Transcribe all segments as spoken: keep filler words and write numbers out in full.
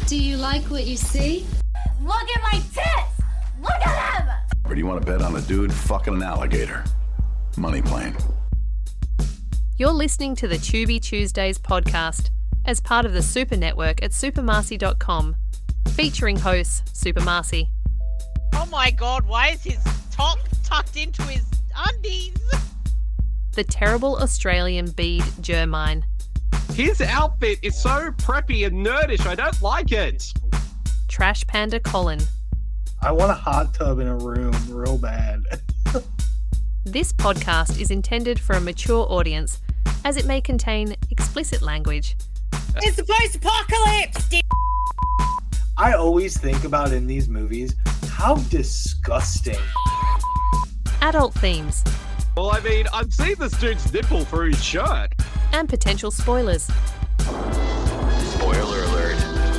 Do you like what you see? Look at my tits! Look at them! Or do you want to bet on a dude fucking an alligator? Money plane. You're listening to the Tubi Tuesdays podcast as part of the Super Network at super marcy dot com, featuring hosts Super Marcy. Oh my god, why is his top tucked into his undies? The terrible Australian bead Jermine. His outfit is so preppy and nerdish, I don't like it. Trash Panda Colin. I want a hot tub in a room real bad. This podcast is intended for a mature audience as it may contain explicit language. It's the post-apocalypse! I always think about in these movies how disgusting. Adult themes. Well, I mean, I've seen this dude's nipple through his shirt. And potential spoilers. Spoiler alert.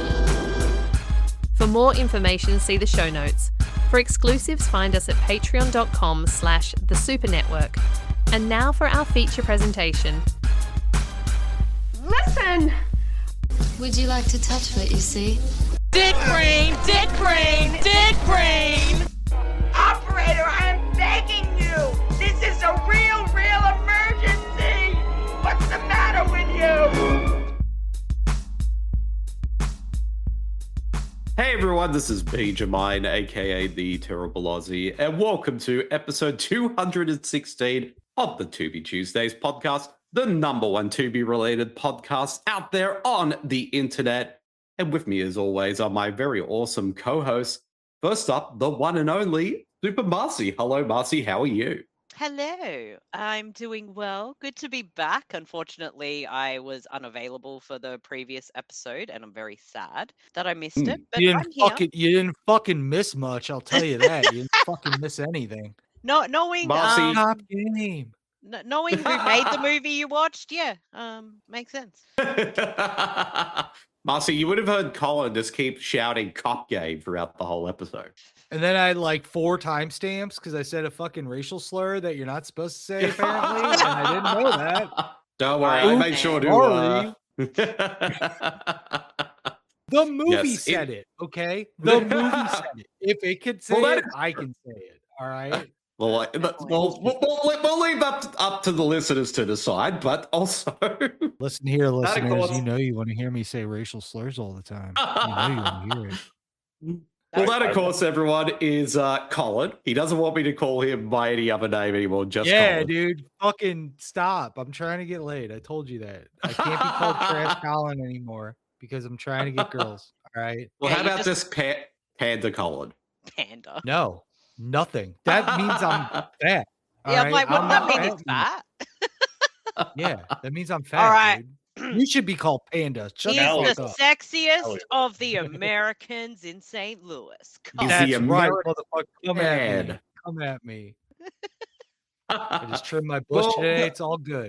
For more information, see the show notes. For exclusives, find us at patreon.com slash the Super Network. And now for our feature presentation. Listen! Would you like to touch what you see? Dick brain! Dick brain! Dick brain! Operator, I am begging you! This is a real, real emergency! What's the matter with you? Hey everyone, this is Benjamin, aka the Terrible Aussie, and welcome to episode two hundred sixteen of the Tubi Tuesdays podcast, the number one Tubi-related podcast out there on the internet. And with me, as always, are my very awesome co-hosts. First up, the one and only Super Marcy. Hello, Marcy. How are you? Hello, I'm doing well. Good to be back. Unfortunately, I was unavailable for the previous episode, and I'm very sad that I missed Mm. it. But You I'm didn't here. fucking you didn't fucking miss much, I'll tell you that. You didn't fucking miss anything. No, knowing Marcy. um, Top game. kn- knowing who made the movie you watched, yeah, um, makes sense. Marcy, you would have heard Colin just keep shouting cop game throughout the whole episode. And then I had like four timestamps because I said a fucking racial slur that you're not supposed to say, apparently. And I didn't know that. Don't worry, I Oops, made sure to. sorry. Uh... The movie Yes, said it- it, okay? The movie said it. If it could say Well, that- it, I can say it. All right. Well, like, but- we'll, we'll, we'll, we'll leave up, up to the listeners to decide, but also. Listen here, listeners. course- You know you want to hear me say racial slurs all the time. You know you want to hear it. Well, that, of course, everyone, is uh, Colin. He doesn't want me to call him by any other name anymore, just yeah, Colin. dude. Fucking stop. I'm trying to get laid. I told you that. I can't be called Trash Colin anymore because I'm trying to get girls. All right. Well, Yeah, how you about just- this pa- Panda Colin? Panda. No, nothing. That means I'm fat. all Yeah, I'm right? like, wouldn't I'm that mean not it's fat? Yeah, that means I'm fat. All right. Dude. You should be called Panda. Shut He's the the fuck up. sexiest of the Americans in Saint Louis. Come He's on. the That's right, American motherfucker. Come at me. man. Come at me. I just trimmed my bush Well- today. It's all good.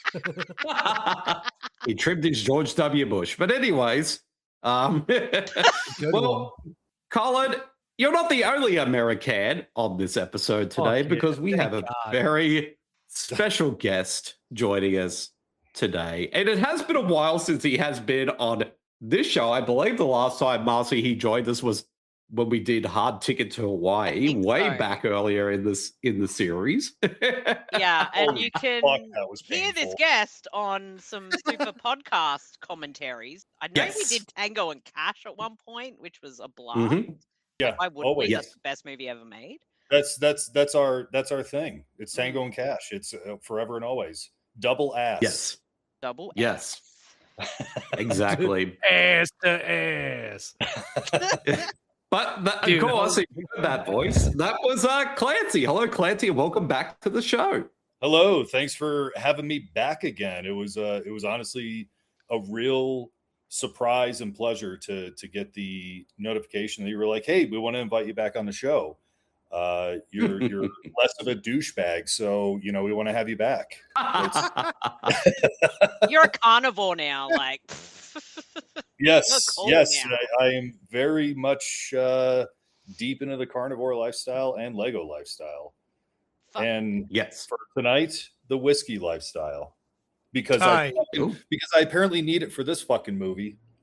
He trimmed his George W. Bush. But anyways, um, Good well, Colin, you're not the only American on this episode today Fuck because yeah, we thank have a God. very special guest joining us today. And it has been a while since he has been on this show. I believe the last time, Marcy, he joined us was when we did Hard Ticket to Hawaii, think way so. back earlier in this in the series. Yeah, and Holy you can fuck, that was hear this painful. guest on some super podcast commentaries. I know Yes. we did Tango and Cash at one point, which was a blast. Mhm. Yeah, Why wouldn't always. we? Yes. That's the best movie ever made. That's that's that's our that's our thing. It's Tango and Cash. It's uh, forever and always. Double ass. Yes. Double Yes. S. Exactly. Ass to ass. But that, Dude, of course, if you heard that voice, that was uh, Clancy. Hello, Clancy, and welcome back to the show. Hello. Thanks for having me back again. It was uh it was honestly a real surprise and pleasure to to get the notification that you were like, hey, we want to invite you back on the show. Uh, you're you're less of a douchebag, so you know we want to have you back. You're a carnivore now, like. Yes, cold yes, now. I, I am very much uh, deep into the carnivore lifestyle and Lego lifestyle, Fuck. and Yes. for tonight, the whiskey lifestyle, because I Tight. because I apparently need it for this fucking movie.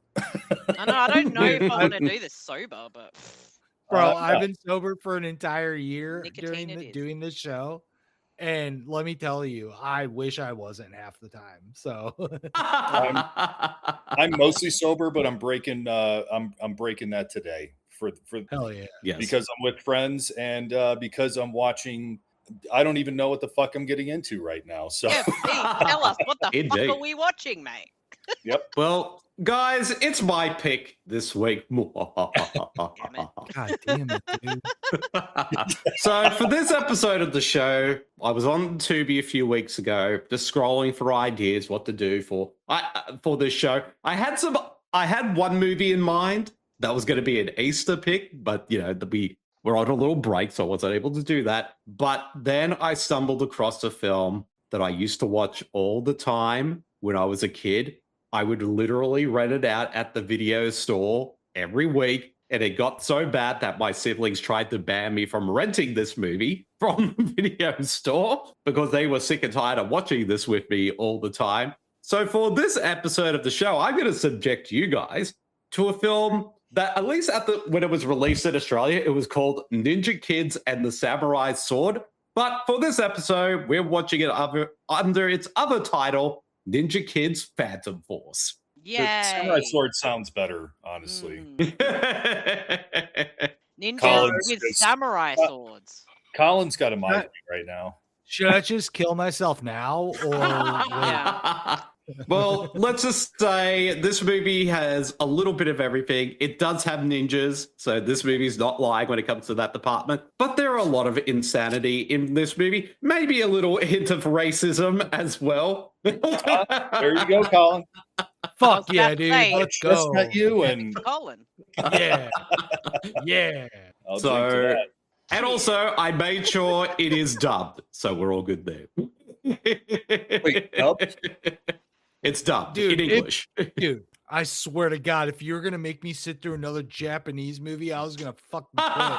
I know. I don't know if I want to do this sober, but Bro, Uh, I've yeah. been sober for an entire year during Nicotine it the, is. doing this show. And let me tell you, I wish I wasn't half the time. So I'm, I'm mostly sober, but I'm breaking uh I'm I'm breaking that today for for hell yeah. yes. because I'm with friends and uh because I'm watching. I don't even know what the fuck I'm getting into right now. So yeah, Pete, tell us what the Indeed. fuck are we watching, mate? yep. Well, guys, it's my pick this week. Damn it. God damn it, dude. So for this episode of the show, I was on Tubi a few weeks ago, just scrolling for ideas what to do for I for this show. I had some. I had one movie in mind that was going to be an Easter pick, but you know, the, we were on a little break, so I wasn't able to do that. But then I stumbled across a film that I used to watch all the time when I was a kid. I would literally rent it out at the video store every week. And it got so bad that my siblings tried to ban me from renting this movie from the video store because they were sick and tired of watching this with me all the time. So for this episode of the show, I'm going to subject you guys to a film that, at least at the when it was released in Australia, it was called Ninja Kids and the Samurai Sword. But for this episode, we're watching it under, under its other title, Ninja Kids Phantom Force. The Yay! Samurai Sword sounds better, honestly. Mm. Ninjas Collins with is- samurai uh, swords. Colin's got a migraine right now. Should I just kill myself now? Or Yeah. Well, let's just say this movie has a little bit of everything. It does have ninjas, so this movie's not lying when it comes to that department. But there are a lot of insanity in this movie. Maybe a little hint of racism as well. There you go, Colin. fuck I was yeah, about to dude. say, Let's Just go. met you, and Colin. Yeah. Yeah. I'll drink to So, that. and also, I made sure it is dubbed, so we're all good there. Wait, dubbed? It's dubbed Dude, in it- English. Dude, I swear to God, if you were gonna make me sit through another Japanese movie, I was gonna fucking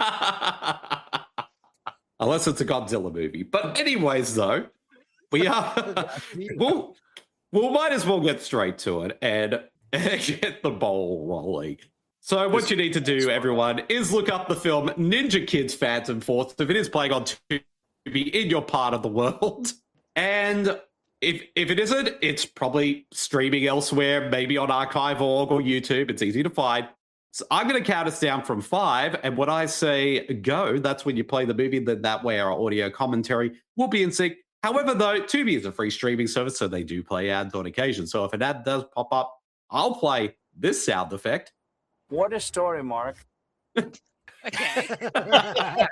quit. Unless it's a Godzilla movie. But anyways, though, we are we'll, we'll might as well get straight to it and get the ball rolling. So what you need to do, everyone, is look up the film Ninja Kids Phantom Force if it is playing on Tubi in your part of the world. And if if it isn't, it's probably streaming elsewhere, maybe on archive dot org or YouTube. It's easy to find. So I'm going to count us down from five, and when I say go, that's when you play the movie. Then that way our audio commentary will be in sync. However, though, Tubi is a free streaming service, so they do play ads on occasion. So if an ad does pop up, I'll play this sound effect. What a story, Mark. Okay. What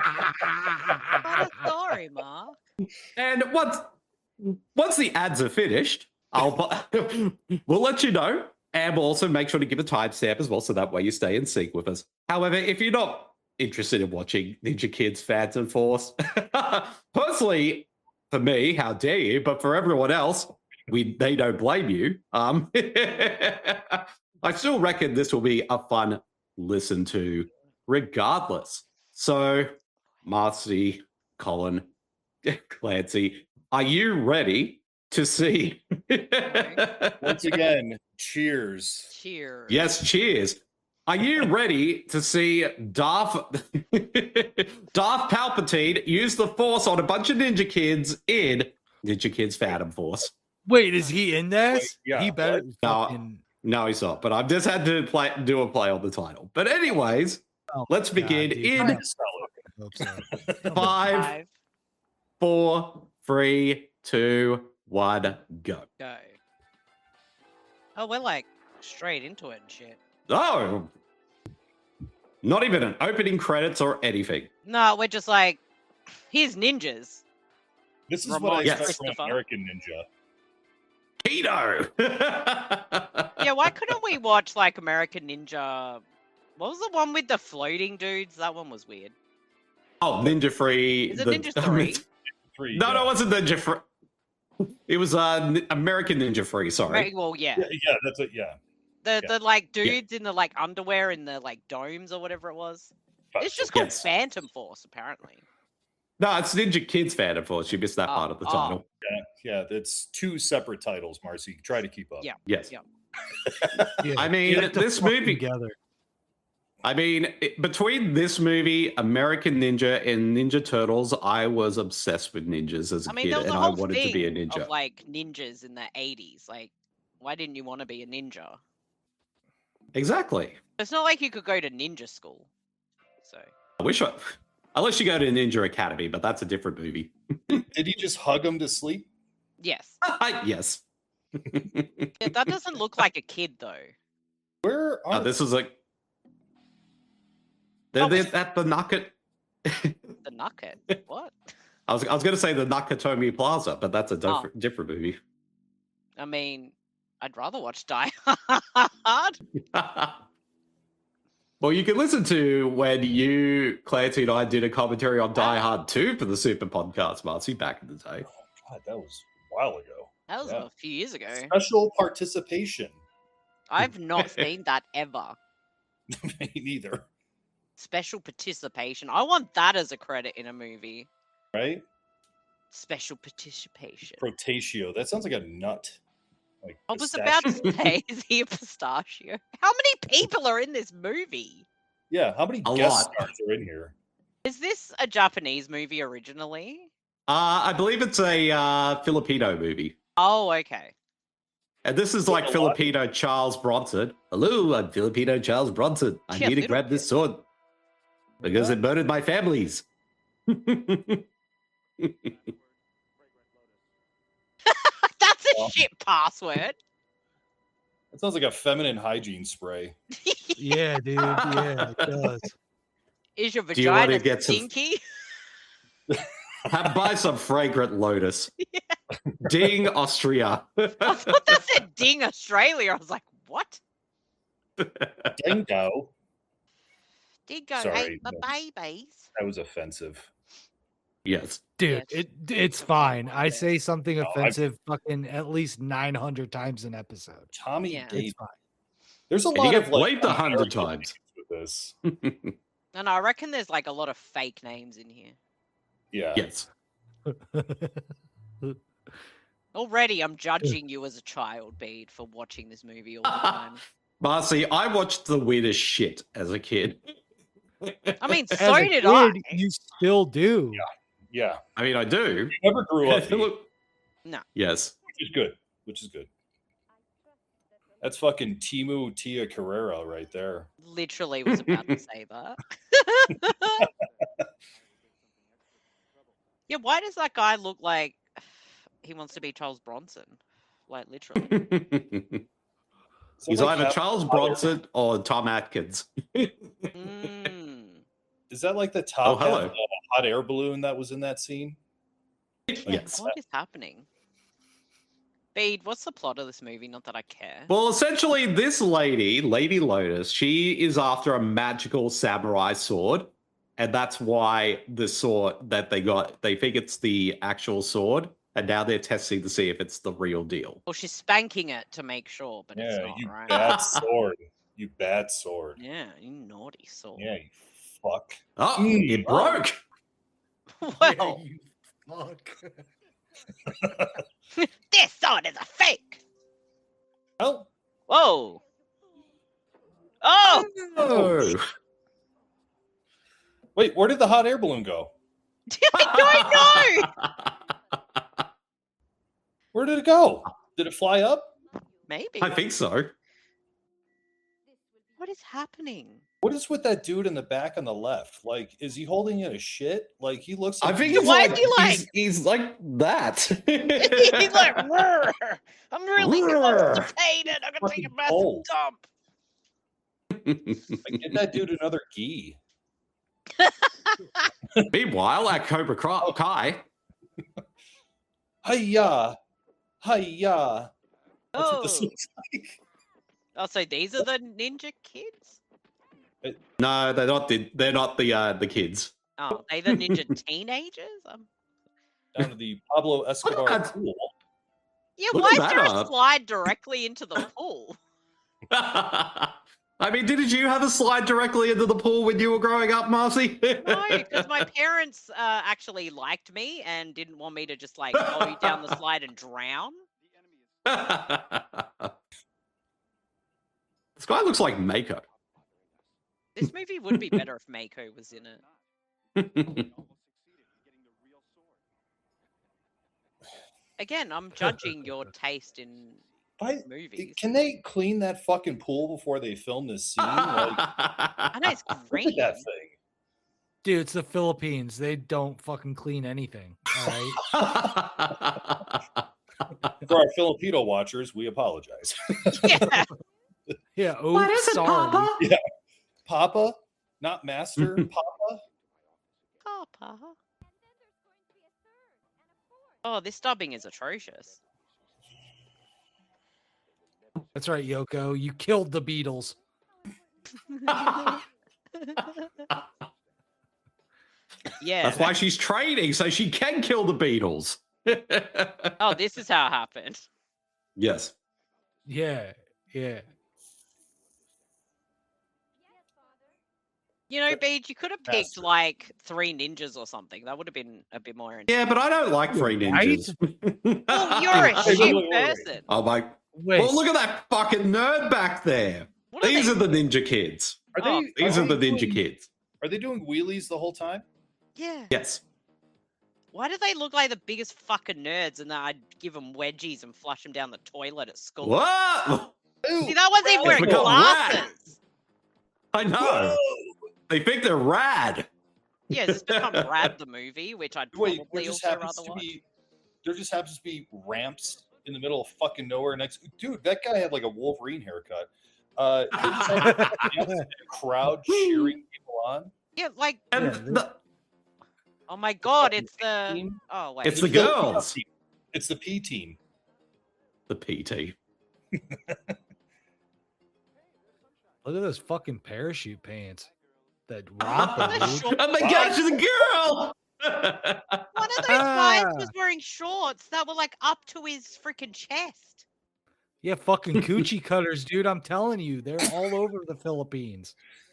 a story, Mark. And once once the ads are finished, I'll we'll let you know, and we'll also make sure to give a timestamp as well, so that way you stay in sync with us. However, if you're not interested in watching Ninja Kids Phantom Force, personally, for me, how dare you? But for everyone else, we they don't blame you. Um, I still reckon this will be a fun listen to, regardless. So, Marcy, Colin, Clancy, are you ready to see? Once again, cheers. Cheers. Yes, cheers. Are you ready to see Darth Darth Palpatine use the Force on a bunch of ninja kids in Ninja Kids Phantom Force? Wait, is he in this? Wait, yeah, he better No. fucking. No, he's not. But I've just had to play, do a play on the title. But anyways, Oh, let's God, begin dude. in I hope so. five, Five, four, three, two, one, go. go. Oh, we're like straight into it and shit. Oh, not even an opening credits or anything. No, we're just like, here's ninjas. This is Ramon what I expect Christopher. from American Ninja. Keto. Yeah, why couldn't we watch like American Ninja? What was the one with the floating dudes? That one was weird. Oh, Ninja Free. Is it the- Ninja three? Three, No, yeah. no, it wasn't Ninja Free. It was uh, N- American Ninja Free. Sorry. Right, well, yeah. Yeah, yeah, that's it. Yeah. The yeah. the like dudes in the like underwear in the like domes or whatever it was. It's just called Yes. Phantom Force, apparently. No, it's Ninja Kids Phantom Force. You missed that Oh, part of the oh. title. Yeah, yeah, that's two separate titles, Marcy. Try to keep up. Yeah. Yes. Yeah. Yeah, I mean, get it the this fuck movie- together. I mean, it- between this movie, American Ninja, and Ninja Turtles, I was obsessed with ninjas as a I mean, kid, there was and a I whole wanted thing to be a ninja. of like ninjas in the eighties. Like, why didn't you want to be a ninja? Exactly. It's not like you could go to ninja school. So I wish I, unless you go to Ninja Academy, but that's a different movie. Did he just hug him to sleep? yes, yes. yeah, that doesn't look like a kid though. Where are Oh, this is like they're, Oh, they're at the Naka. The Nugget. What? I was I was going to say the Nakatomi Plaza, but that's a Oh. different different movie. I mean, I'd rather watch Die Hard. Well, you can listen to when you, Clancy, and I did a commentary on Die Hard two for the Super Podcast, Marcy, back in the day. God, that was a while ago. That was Yeah. a few years ago. Special participation. I've not seen that ever. Me neither. Special participation. I want that as a credit in a movie. Right? Special participation. Protatio. That sounds like a nut. Like I was about to pistachio. say, is he a pistachio? How many people are in this movie? Yeah, how many A guest lot. stars are in here? Is this a Japanese movie originally? Uh, I believe it's a uh, Filipino movie. Oh, okay. And this is There's like a lot. Filipino Charles Bronson. Hello, I'm Filipino Charles Bronson. I Yeah, need to little grab this sword because it murdered my families. That's a Well. shit password. That sounds like a feminine hygiene spray. Yeah, dude. Yeah, it does. Is your Do you wanna vagina get some- stinky? Have buy some fragrant lotus. Ding, Austria. I thought that said Ding Australia. I was like, what? Dingo. Dingo Sorry, ate my no. babies. That was offensive. Yes. Dude, Yes. it it's fine. I say something No, I- offensive fucking at least nine hundred times an episode. Tommy Yeah. Davis. It's fine. There's a And you lot get of like believed a hundred American times. names with this. And I reckon there's like a lot of fake names in here. Yeah. Yes. Already, I'm judging you as a child, Bede, for watching this movie all the time. Marcy, I watched the weirdest shit as a kid. I mean, As so a did kid, I. You still do. Yeah. I mean, I do. You never grew up. Pete, Look- No. Yes. which is good. Which is good. That's fucking Timu Tia Carrera right there. Literally was about to say that. Yeah, why does that guy look like he wants to be Charles Bronson? Like, literally. He's Is that like either that Charles hot- Bronson or Tom Atkins. Mm. Is that like the top Oh, hello. hat, uh, hot air balloon that was in that scene? Yes. What is happening? Bede, what's the plot of this movie? Not that I care. Well, essentially, this lady, Lady Lotus, she is after a magical samurai sword. And that's why the sword that they got, they think it's the actual sword. And now they're testing to see if it's the real deal. Well, she's spanking it to make sure, but it's Yeah, not, you right? bad sword. You bad sword. Yeah, you naughty soul. Yeah, you fuck. Oh, Mm. it broke. Well, this sword is a fake. Well, Whoa. Oh, Oh. wait, where did the hot air balloon go? I don't know. Where did it go? Did it fly up? Maybe. I think so. What is happening? What is with that dude in the back on the left? Like, is he holding in a shit? Like, he looks I like think he's- he's Why like, is he like- he's, he's like that. He's like, "Roar, I'm really Roar." constipated. I'm gonna take a Fucking massive cold. dump. like, get that dude another gi. Meanwhile, at Cobra Cra- Kai, Hiya! Hiya! That's what this Oh. looks like. Oh, so these are the ninja kids? no, they're not the they're not the uh, the kids. Oh, they the ninja teenagers? Um, Down to the Pablo Escobar at- pool. yeah, Look why at is there that a up. slide directly into the pool? I mean, didn't you have a slide directly into the pool when you were growing up, Marcy? No, because my parents uh, actually liked me and didn't want me to just like go down the slide and drown. guy looks like Mako. This movie would be better if Mako was in it. Again, I'm judging your taste in I, movies. Can they clean that fucking pool before they film this scene? Like, I know it's look at green. that thing. Dude, it's the Philippines. They don't fucking clean anything. All right. For our Filipino watchers, we apologize. Yeah. Yeah. Oh, What is it, sorry. Papa? Yeah. Papa, not master. Papa. Papa. Oh, this dubbing is atrocious. That's right, Yoko. You killed the Beatles. Yeah. That's why she's training, so she can kill the Beatles. Oh, this is how it happened. Yes. Yeah. Yeah. You know, Beej, you could have picked Master. like three ninjas or something. That would have been a bit more Yeah, but I don't like Three Ninjas. Well, you're a Wait, shit wait, wait, wait. person. I'm like, Wait. well, look at that fucking nerd back there. What are These they- are the ninja kids. Are Oh, they? These are are the they ninja doing- kids. Are they doing wheelies the whole time? Yeah. Yes. Why do they look like the biggest fucking nerds and then I'd give them wedgies and flush them down the toilet at school? What? See, that wasn't even It's wearing become glasses. rad. I know. They think they're rad. Yeah, it's become Rad the movie, which I'd Wait, probably there just also happens rather to watch. be there just happens to be ramps in the middle of fucking nowhere next. Dude, that guy had like a Wolverine haircut. Uh, there just happens to be a crowd cheering people on. Yeah, like, And Yeah, the, oh my god, fucking it's the. team. Oh, wait. it's the Filipino girls. team. It's the P team. The P T. Look at those fucking parachute pants. That romper, The dude. short Oh my guys. gosh, it's a girl! One of those guys Ah. was wearing shorts that were like up to his freaking chest. Yeah, fucking coochie cutters, dude. I'm telling you, they're all over the Philippines.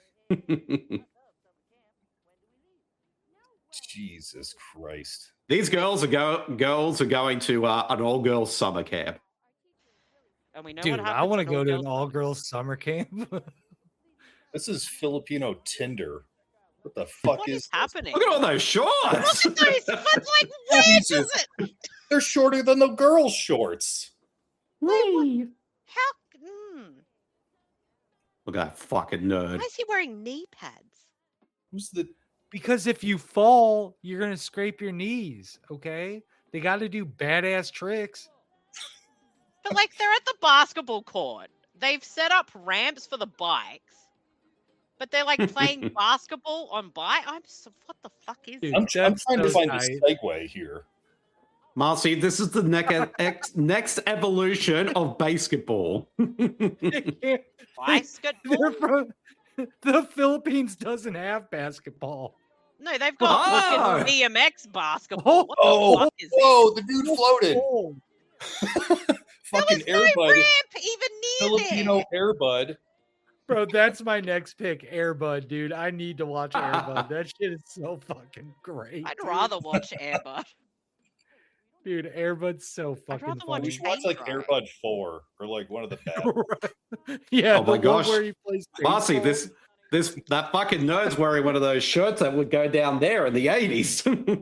Jesus Christ. These girls are go girls are going to uh, an all girls summer camp. And we know Dude, what I happens want to when go to all an girls- all girls summer camp. This is Filipino Tinder. What the fuck What is is this? happening? Look at all those shorts. Look at those, but like, where does Jesus. it? They're shorter than the girls' shorts. How? Mm, Look at that fucking nerd. why is he wearing knee pads? Who's the Because if you fall, you're gonna scrape your knees. Okay, they got to do badass tricks. But like, they're at the basketball court. They've set up ramps for the bikes, but they're like playing basketball on bike. I'm so. What the fuck is Dude, I'm, this? I'm That's trying to so find tight. a segue here. Marcy, this is the next ex, next evolution of basketball. They're Basketball? from- the Philippines doesn't have basketball. No, they've got Oh! fucking B M X basketball. What the Oh, fuck is whoa, the dude floated. Oh, There Fucking was no Airbud. ramp even near Filipino there. Airbud. bro, that's my next pick, Airbud, dude. I need to watch Airbud. That shit is so fucking great. I'd dude. rather watch Airbud. Dude, Airbud's so fucking rather watch We funny. should watch like Paintbrush. Airbud four or like one of the bad. Yeah, Oh the my one gosh. where he plays Marcy, baseball. this this that fucking nerd's wearing one of those shirts that would go down there in the eighties.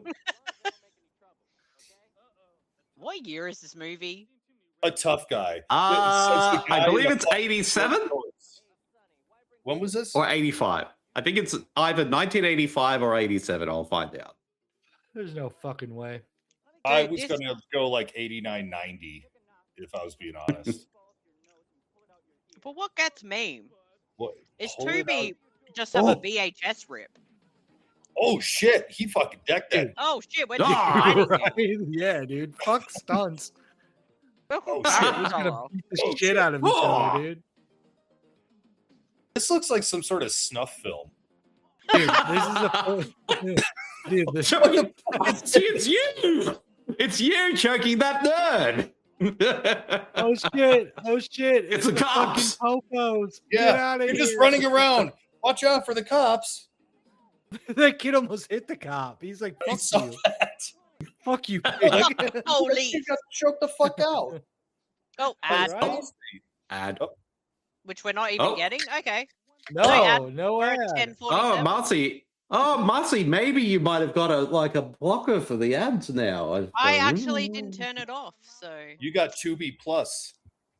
What year is this movie? A tough guy. Uh, Says the I guy believe in it's the fucking eighty-seven shorts. When was this? or eighty-five. I think it's either nineteen eighty-five or eighty-seven. I'll find out. There's no fucking way. I Dude, was this- gonna go like eighty-nine, ninety, if I was being honest. But what gets me What? is Hold it Tubi out. just have Oh. a V H S rip. Oh shit! He fucking decked that. Oh shit, we're Ah, just Right? Yeah, dude. Fuck stunts. Oh, He's shit. gonna beat the Oh, shit shit. out of each Oh. other, dude. This looks like some sort of snuff film. Dude, this is a dude. This, Choking- it's, it's you. It's you choking that nerd. oh shit! Oh shit! It's the cops. fucking Popos. Get Yeah, out of you're here! just running around. Watch out for the cops. That kid almost hit the cop. He's like, I "Fuck saw you, that. fuck you." Fuck pig." the police. He got choked the fuck out. Oh, ad. Right? Ad. Oh. which we're not even Oh. getting. Okay. No, ad- no we're ad. at ten Oh, forty-seven. Marcy. Oh, Marcy, maybe you might have got a like a blocker for the ads now. I, I don't actually know. didn't turn it off, so You got Tubi Plus.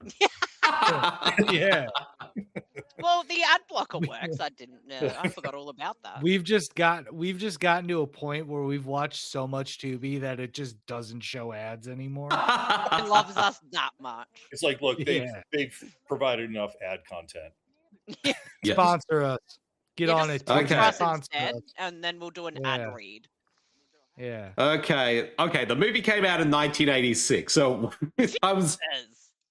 Yeah, well, the ad blocker works. I didn't know. I forgot all about that. we've just got we've just gotten to a point where we've watched so much Tubi that it just doesn't show ads anymore. It loves us that much. It's like, look, they've Yeah. they've provided enough ad content. Yes. Sponsor us. Get You on just it. sponsor Okay. us Sponsor instead, us. and then we'll do an Yeah. ad read. Yeah. Okay, okay. The movie came out in nineteen eighty-six, so I was. Says,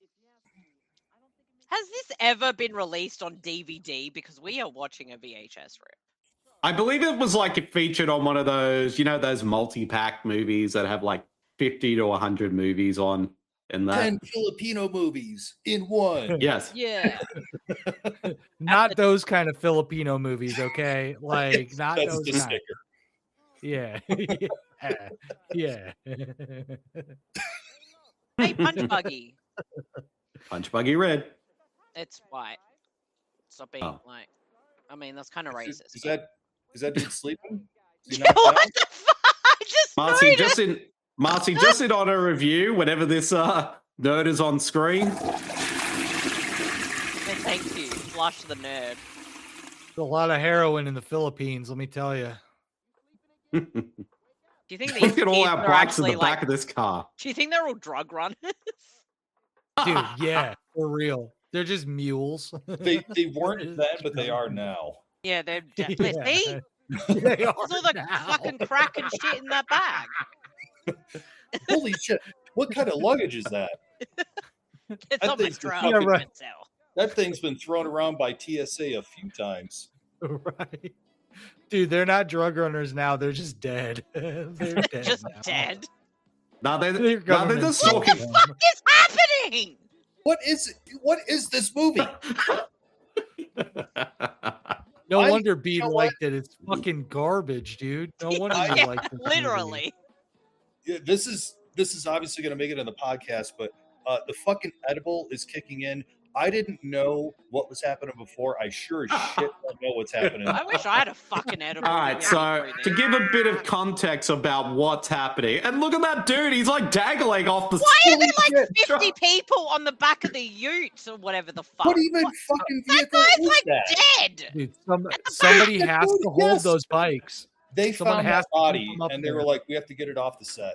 has this ever been released on D V D? Because we are watching a V H S rip. I believe it was like it featured on one of those, you know, those multi-pack movies that have like fifty to one hundred movies on in that. Ten Filipino movies in one. Yes. Yeah. Not those kind of Filipino movies, okay? Like not That's those the kind. sticker. Yeah. yeah. Yeah. Hey, Punch Buggy. Punch Buggy Red. It's white. Stop being Oh. like. I mean, that's kind of Is, racist. is but- that is that dude sleeping? Is he Yeah, knocked out? what the fuck? I just Marcy, noticed. just in Marcy, just in honor of you, whenever this uh nerd is on screen. Hey, thank you. Flush the nerd. There's a lot of heroin in the Philippines, let me tell you. Do you think these Look at all kids our are bikes in actually the like? back of this car. Do you think they're all drug runners? Dude, yeah, for real. They're just mules. They they weren't then, but they are now. Yeah, they're definitely. Yeah. See, They are there's all the now. fucking crack and shit in that bag. Holy shit! What kind of luggage is that? It's That on my thing's truck. fucking- You can tell. That thing's been thrown around by T S A a few times. Right. Dude, they're not drug runners now. They're just dead. They're dead Just now. dead. No, they, They're no, they're government just people. talking. What is happening? What is what is this movie? No I- wonder Bede you know what? liked it. It's fucking garbage, dude. No wonder you Yeah, like this movie. literally. Yeah, this is this is obviously going to make it in the podcast, but uh, the fucking edible is kicking in. I didn't know what was happening before. I sure as shit don't know what's happening. I wish I had a fucking edible. All right, so to give a bit of context about what's happening, and look at that dude, he's like dangling off the. Why are there Holy like shit. fifty people on the back of the ute or whatever the fuck? What even fucking That vehicle guy's is like that? dead. Dude, some, somebody has to hold Yes. those bikes. They Someone found has that to keep body them up and they were there. like, "We have to get it off the set."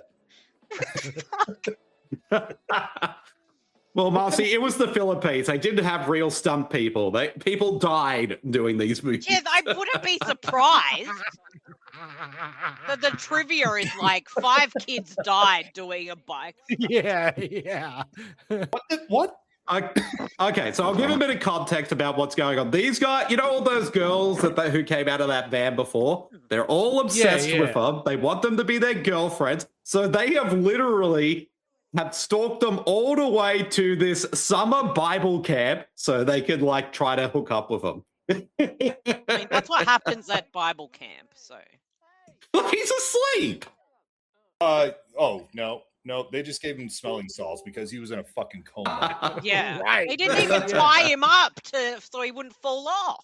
Well, Marcy, it was the Philippines. They didn't have real stunt people. They people died doing these movies. Yeah, I wouldn't be surprised that the trivia is like five kids died doing a bike. Yeah, yeah. What? The, what? I, okay, so I'll give a bit of context about what's going on. These guys, you know, all those girls that they, who came out of that van before, they're all obsessed yeah. with them. They want them to be their girlfriends. So they have literally have stalked them all the way to this summer Bible camp so they could like try to hook up with them. I mean, that's what happens at Bible camp. So Look, he's asleep. Uh oh no no! They just gave him smelling salts because he was in a fucking coma. yeah, Right. they didn't even tie him up to so he wouldn't fall off.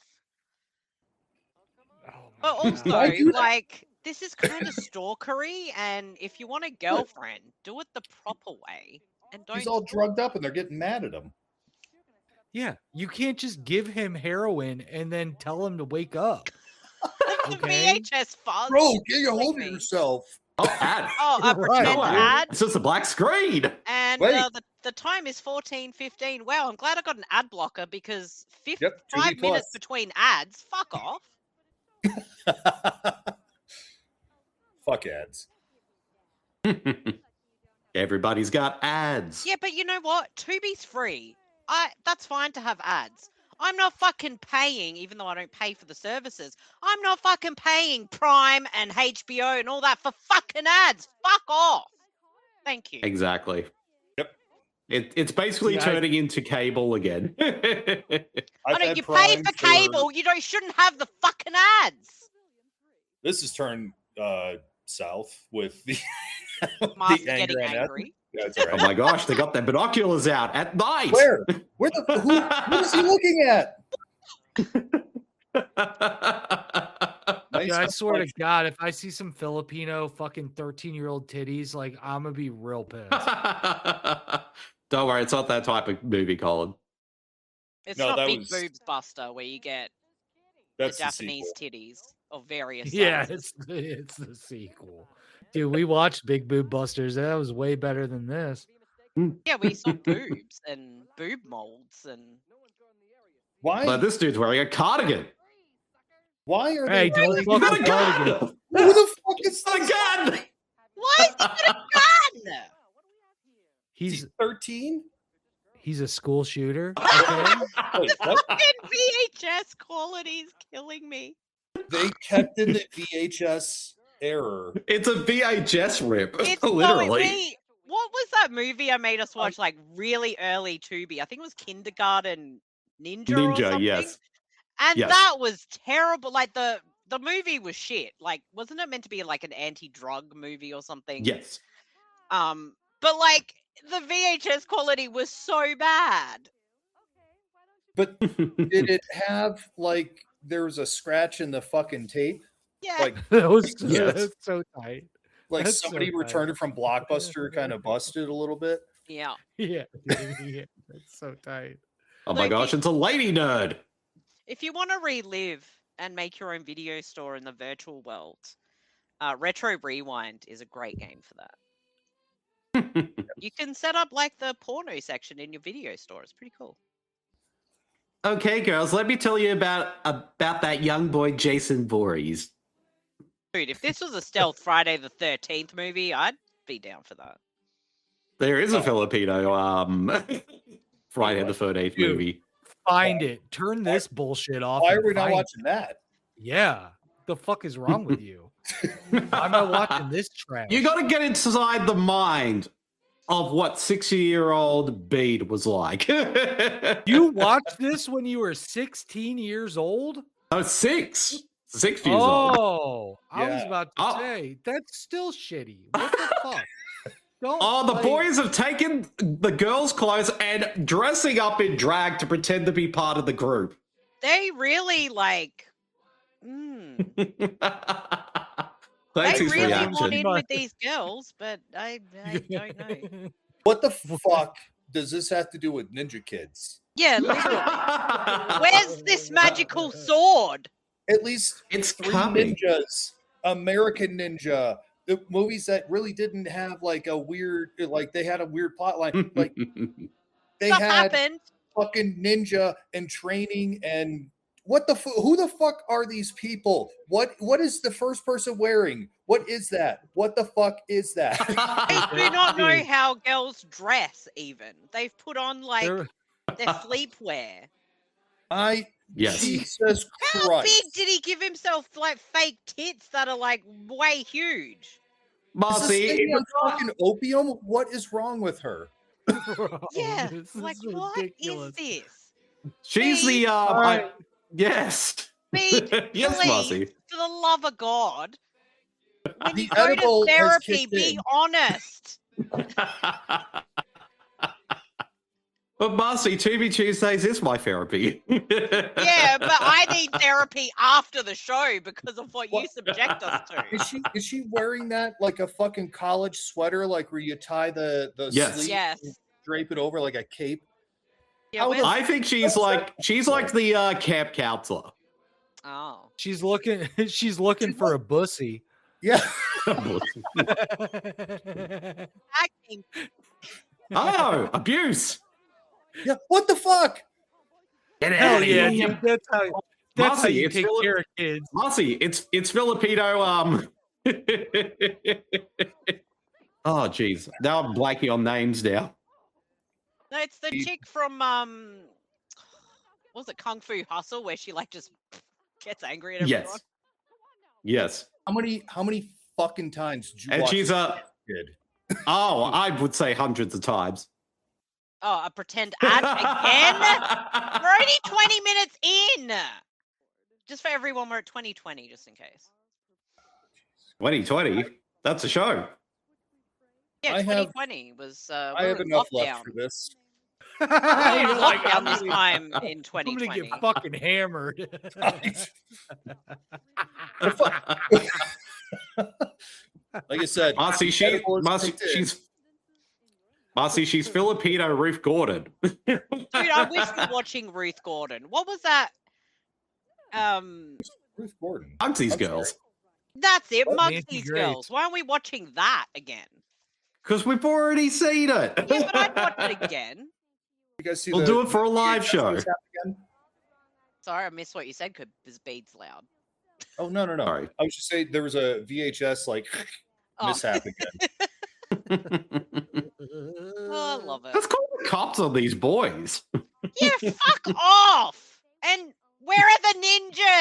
Oh But my also, God. Why do that? like, this is kind of stalkery, and if you want a girlfriend, do it the proper way, and don't. He's all drugged up and they're getting mad at him. Yeah, you can't just give him heroin and then tell him to wake up. the okay. V H S fuzz. Bro, get your hold of Sleeping. yourself. Oh, ad. Oh, a Right. pretend Oh, ad, It's just a black screen. and Wait. uh, the, the time is fourteen fifteen. Wow, I'm glad I got an ad blocker because fif- Yep, two five B plus. minutes between ads. Fuck off. Fuck ads. Everybody's got ads. Yeah, but you know what? Tubi's free. I that's fine to have ads. I'm not fucking paying, even though I don't pay for the services. I'm not fucking paying Prime and H B O and all that for fucking ads. Fuck off. Thank you. Exactly. Yep. It, it's basically See, I- turning into cable again. I've I know had you pay Prime for cable. You don't shouldn't have the fucking ads. This has turned uh, south with the, Mark's the anger getting on that. angry. That's all right. Oh my gosh, they got their binoculars out at night. Where? Where the who, what is he looking at? Nice Yeah, I swear to reflection. God, if I see some Filipino fucking thirteen year old titties, like I'm gonna be real pissed. Don't worry, it's not that type of movie, Colin. It's No, not that Big was- Boobs Buster where you get That's the the Japanese sequel. titties of various Yeah, sizes. it's the, it's the sequel. Dude, we watched Big Boob Busters. That was way better than this. Yeah, we saw boobs and boob molds and Why? But this dude's wearing a cardigan. Why are Hey, they? don't wearing- fuck got with a gun! cardigan. Who the fuck is A this? gun! why is he got a gun? He's thirteen. he's a school shooter. Okay? Wait, what? Fucking V H S quality is killing me. They kept in the V H S error. It's a V H S rip, It's literally. So we, what was that movie I made us watch like really early Tubi? I think it was Kindergarten Ninja. or Ninja, something. yes. And Yes. that was terrible. Like the the movie was shit. Like, wasn't it meant to be like an anti-drug movie or something? Yes. Um, but like the V H S quality was so bad. But did it have like there was a scratch in the fucking tape? Yeah. Like That was Yes. that's so tight. like That's so somebody tight. returned it from Blockbuster, kind of busted a little bit. yeah. Yeah, dude, yeah, that's so tight. Oh my Like, gosh, it- it's a lady nerd. If you want to relive and make your own video store in the virtual world, uh, Retro Rewind is a great game for that. You can set up like the porno section in your video store. It's pretty cool. Okay, girls, let me tell you about about that young boy Jason Voorhees. Dude, if this was a Stealth Friday the thirteenth movie, I'd be down for that. There is a Filipino um Friday the thirteenth Dude. movie. Find it. Turn this bullshit off. Why and are we not find watching that? it. Yeah. The fuck is wrong with you? Why am I watching this trash? You got to get inside the mind of what sixty-year-old Bede was like. You watched this when you were sixteen years old? Oh, six. Six years old. Oh, I was Yeah. about to Oh. say that's still shitty. What the fuck? Don't Oh, the play- boys have taken the girls' clothes and dressing up in drag to pretend to be part of the group. They really like. Mm, Thanks they his really reaction. want in But- with these girls, but I, I don't know. What the fuck does this have to do with Ninja Kids? Yeah, literally. Where's this magical sword? At least It's Three coming. Ninjas, American Ninja, the movies that really didn't have like a weird, like they had a weird plot line. Like they Stuff had happened. fucking ninja and training and what the fu- who the fuck are these people? What what is the first person wearing? What is that? What the fuck is that? They do not know how girls dress. Even they've put on like They're- their sleepwear. I Yes. Jesus How Christ. big did he give himself like fake tits that are like way huge? Is this Marcy, lady on fucking opium? What is wrong with her? Yeah, This like is what ridiculous. is this? she's the um. All I- right. yes. Speed, Yes, please, Marcy. for the love of God. When The you go edible to has therapy, kicked be in. honest. But Marcy, Tubi Tuesdays is my therapy. Yeah, but I need therapy after the show because of what you What? subject us to. Is she is she wearing that like a fucking college sweater, like where you tie the the Yes. sleeve Yes. and drape it over like a cape? Yeah, How where's- the- I think she's like she's like the uh, camp counselor. oh. She's looking she's looking for a bussy. Yeah. Acting. Oh, abuse! Yeah. What the fuck? Get Hell out of yeah, here. dude. That's how that's how Marcy, you it's take Philip- care of kids. Marcy, it's it's Filipino. Um. Oh, jeez. Now I'm blanking on names now. No, it's the You- chick from um, what was it Kung Fu Hustle where she like just gets angry at everyone. Yes. Yes. How many how many fucking times did you And watch she's a. kid? Oh, I would say hundreds of times. Oh, a pretend ad again? We're only twenty minutes in. Just for everyone, we're at twenty twenty, just in case. twenty twenty. That's a show. Yeah, I have- twenty twenty was. Uh, I we have were in enough lockdown. left for this. We were in You're like, lockdown I'm this gonna- time in I'm twenty gonna twenty. get fucking hammered. Like I said, Marcy, she, incredible as Marcy, they did. she's Marcy, she's Filipino Ruth Gordon. Dude, I wish we were watching Ruth Gordon. What was that? Um, Ruth Gordon. Bugsy's I'm girls. sorry. that's it. Oh, Nancy Mugsy's Grace. Girls. Why aren't we watching that again? Because we've already seen it. Yeah, but I'd watch it again. You guys see We'll the- do it for a live the show. mishap again? Sorry, I missed what you said because Bede's loud. Oh no, no, no. Sorry. I was just saying there was a V H S like Oh. mishap again. Oh, I love it. Let's call the cops on these boys. Yeah, fuck off. And where are the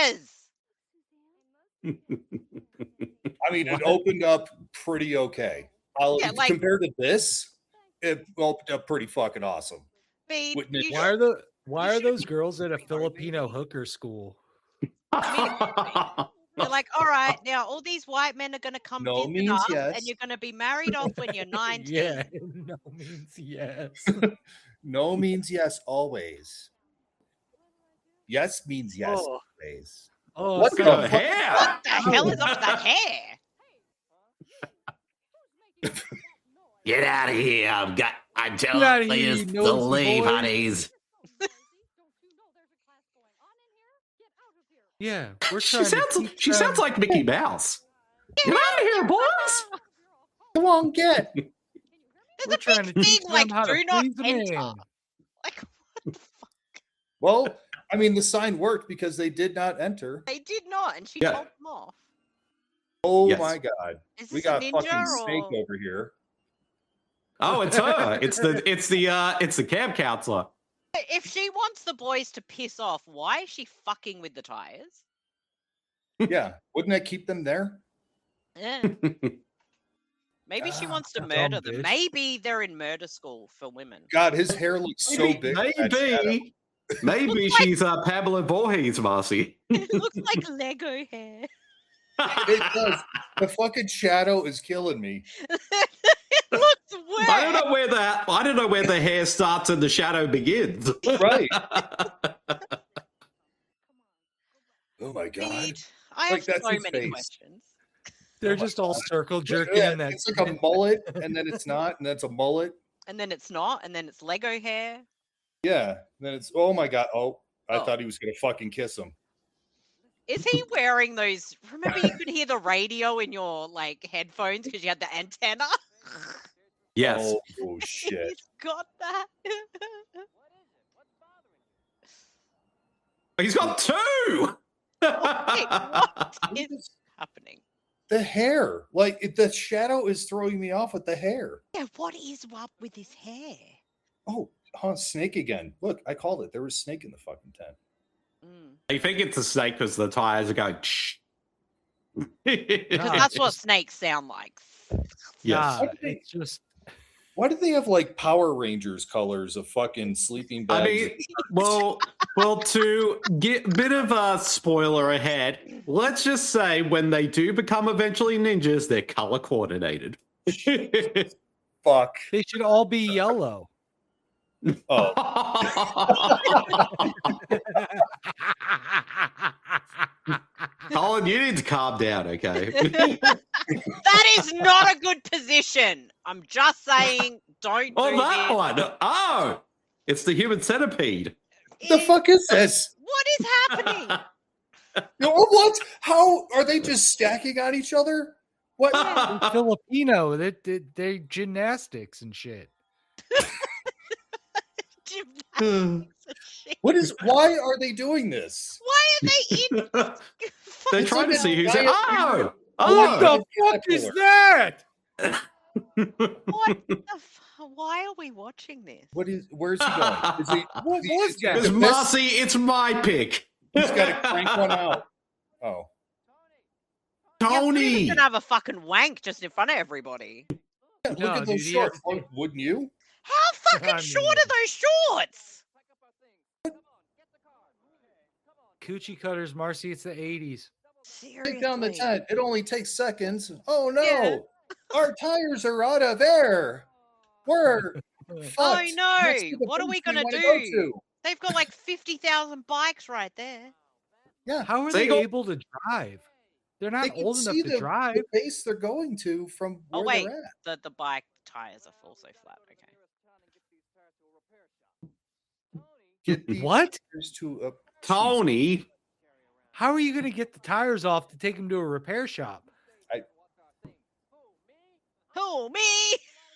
ninjas? I mean, it opened up pretty okay. I'll, Yeah, like- compared to this, it opened up pretty fucking awesome. Bede, Witness- you Why are the why you are those should- girls at a Filipino hooker school? They're like, all right, now all these white men are going to come No visit means us, yes. and you're going to be married off when you're nineteen. Yeah, no means yes. No means yes always. Yes means yes Oh. always. Oh, What so- the hair? What the hell is up with that hair? Get out of here. I've got, I'm Get telling outta you here, you to nosy leave, boy. honeys. Yeah, we're She trying to sounds teach she them- sounds like Mickey Mouse. Get out of here, boys. Come on, get. There's We're a trying to big teach thing them like, how to do not please a enter. man. Like, what the fuck? Well, I mean, the sign worked because they did not enter. They did not, and she Yeah. told them off. Oh Yes. my god, Is we this got a fucking ninja Snake or... over here. Oh, it's her. It's the it's the uh it's the camp counselor. If she wants the boys to piss off, why is she fucking with the tires? Yeah, wouldn't that keep them there? Yeah. Maybe she Ah, wants to dumb murder them. bitch. Maybe they're in murder school for women. God, his hair looks so Maybe big. in that shadow. maybe, maybe Looks like- she's uh, Pamela Voorhees, Marcy. It looks like Lego hair. It does. The fucking shadow is killing me. It looks weird. I don't know where that I don't know where the hair starts and the shadow begins. Right. Oh my god. Bede, I Like, have that's so his many face. questions. They're Oh my just all God. circle jerking, Yeah, and then it's like a mullet, and then it's not, and then it's a mullet. And then it's not, and then it's Lego hair. Yeah. Then it's oh my god. Oh, I Oh. thought he was gonna fucking kiss him. Is he wearing those? Remember, you could hear the radio in your like headphones because you had the antenna. Yes. Oh, oh shit. He's got that. He's got two. Wait, what is happening? The hair, like it, the shadow is throwing me off with the hair. Yeah, what is up with his hair? Oh, huh, snake again. Look, I called it. There was snake in the fucking tent. Mm. I think it's a snake because the tires are going. Shh. Because Nah, that's what it's- snakes sound like. Yes. nah, What do they- it's just Why do they have like Power Rangers colors of fucking sleeping bags? I mean, well, well, to get a bit of a spoiler ahead, let's just say when they do become eventually ninjas, they're color coordinated. fuck. they should all be yellow. Oh, Colin, you need to calm down, okay? That is not a good position. I'm just saying, don't Oh, do that this. one. Oh, it's the human centipede. the fuck is this? What is happening? No, what? How are they just stacking on each other? What? They're Filipino. They, they they gymnastics and shit. Gymnastics and shit. What is? Why are they doing this? Why are they in? They're It's trying like to a see who's giant- Oh, What oh. the fuck is that? What the f- Why are we watching this? What is? Where's he going? Is he? What is he- was is he that? It's the best- Marcy. It's my pick. He's got to crank one out. Oh, Yeah, we're Tony. gonna have a fucking wank just in front of everybody. yeah, look No, at those dude, he shorts. has- Wou- Wouldn't you? How fucking I short mean- are those shorts? Coochie cutters, Marcy. It's the eighties. Seriously. Take down the tent. It only takes seconds. Oh no! Yeah. Our tires are out of air. We're Oh fucked no! next to the What are we place gonna wanna do? go to. They've got like fifty thousand bikes right there. Yeah. How are They they, go- able to drive? They're They not can old enough see to the, drive. the base they're going to from where Oh wait, they're at. the the bike tires are also flat. Okay. Get these What? tires to a Tony. How are you going to get the tires off to take them to a repair shop? Who me?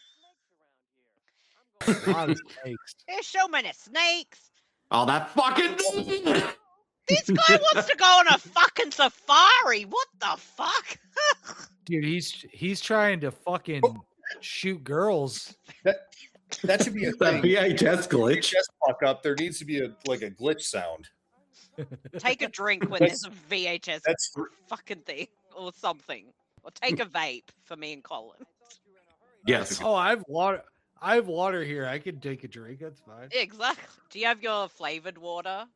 A lot of snakes. There's so many snakes. Oh, that fucking. This guy wants to go on a fucking safari. What the fuck? Dude, he's he's trying to fucking shoot girls. That that should be a That thing. V H S glitch. V H S fuck up. There needs to be a like a glitch sound. Take a drink when That's- there's a V H S That's fucking thing or something. Or take a vape for me and Colin. Yes. Oh, I have water. I have water here. I can take a drink. That's fine. Exactly. Do you have your flavored water?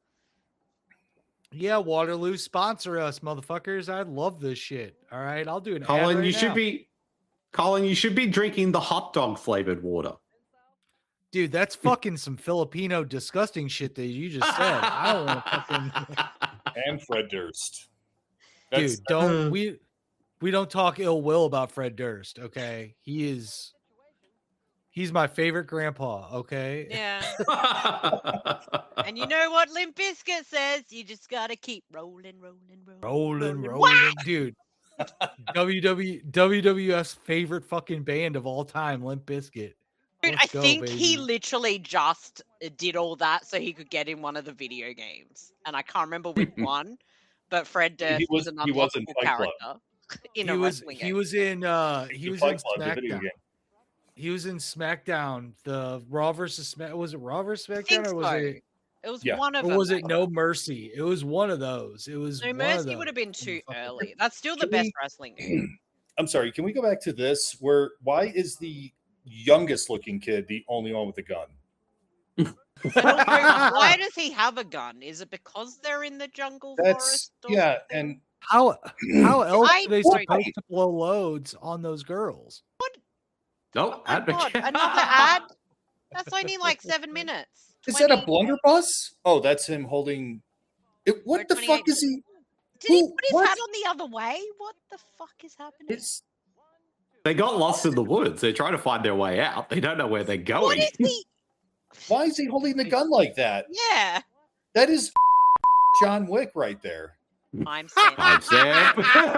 Yeah, Waterloo, sponsor us, motherfuckers. I love this shit. All right, I'll do an ad Colin, right you now. should be. Colin, you should be drinking the hot dog flavored water. Dude, that's fucking some Filipino disgusting shit that you just said. I don't want to fucking. and Fred Durst. That's, Dude, don't we we don't talk ill will about Fred Durst, okay? He is he's my favorite grandpa, okay? Yeah. And you know what Limp Bizkit says? You just gotta keep rolling, rolling, rolling. Rolling, rolling, Wah! dude. W W W W F's favorite fucking band of all time, Limp Bizkit. Dude, Let's I go, think he baby. literally just uh, did all that so he could get in one of the video games. And I can't remember which one, but Fred Durst He was, was- an he was in unlockable Fight Club. character in he a was wrestling he game. was in uh he The was Fight in Club, the video SmackDown. game. He was in SmackDown, the Raw versus Smack. Was it Raw versus I think SmackDown or was so. it? It was Yeah. one of Or them. was I it No Mercy? It was one of those. It was No one of Mercy those. would have been too Fucking- early. That's still the Can best we- wrestling game. I'm sorry. Can we go back to this? Where why is the youngest looking kid the only one with a gun? And also, why does he have a gun? Is it because they're in the jungle That's forest? or yeah, something? and How how else I- are they What? supposed to blow loads on those girls? No, Oh my God, another ad? That's only like seven minutes. is that a twenty blunderbuss? Oh, that's him holding. It, what Or the fuck twenty-eight is he? Did he Who- put his what? hat on the other way? What the fuck is happening? It's They got lost in the woods. They're trying to find their way out. They don't know where they're What going. is he? why is he holding the gun like that? Yeah. That is John Wick right there. I'm saying. I'm Sam.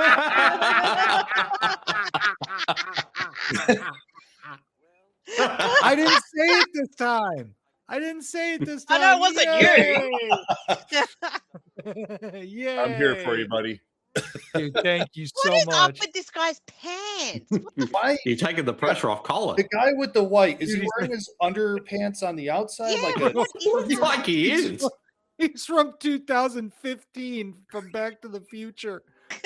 I didn't say it this time. I didn't say it this I time. know it wasn't you. Yeah. I'm here for you, buddy. Dude, thank you What so is up much. with this guy's pants? What the Why? You're taking the pressure off Colin. The guy with the white is Dude, he he's wearing his underpants on the outside? Yeah, Like a, what is that? Like he He's is. from- He's from two thousand fifteen from Back to the Future.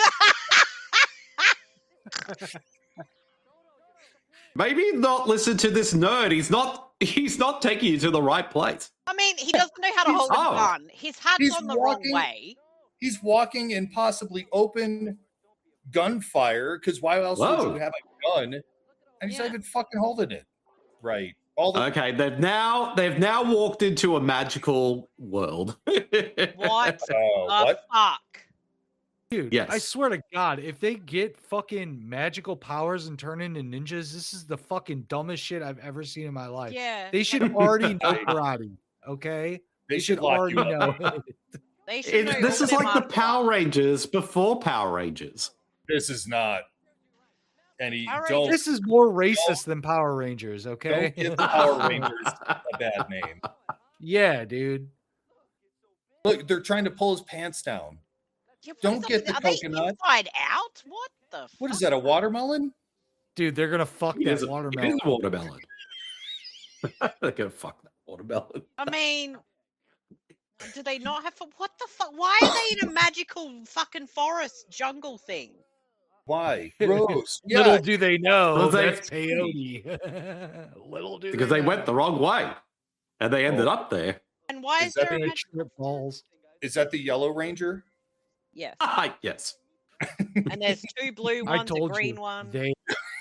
Maybe not listen to this nerd. He's not. He's not taking you to the right place. I mean, he doesn't know how to He's- hold a oh. gun. His hat's He's on the walking- wrong way. he's walking in possibly open gunfire because why else Whoa. would you have a gun? And he's not Yeah. even fucking holding it. Right. All the Okay, they've now they've now walked into a magical world. What Oh, the what? fuck? Dude, I Yes. swear to God, if they get fucking magical powers and turn into ninjas, this is the fucking dumbest shit I've ever seen in my life. Yeah. They should already know karate, okay? They should lock already you up. know it. They should It- know this all is their like the martial Power arts. Rangers before Power Rangers. This is not any. Power Don't, This is more racist than Power Rangers, okay? don't give the Power Rangers a bad name. Yeah, dude. Look, they're trying to pull his pants down. Yeah, what Don't is get up the with- Are they coconut. inside out? What the? What is fuck? that? A watermelon? Dude, they're gonna fuck It that is, a- it watermelon. is a watermelon. They're gonna fuck that watermelon. I mean, do they not have? What the fuck? Why are they in a magical fucking forest jungle thing? Why? Gross. Little Yeah. do they know Well, they- that's peyote. Little do Because they know. went the wrong way, and they ended Oh. up there. And why Is is, that there a They mag- trip balls. Is that the Yellow Ranger? Yes. Ah, yes. And there's two blue I ones, a told green you. one. They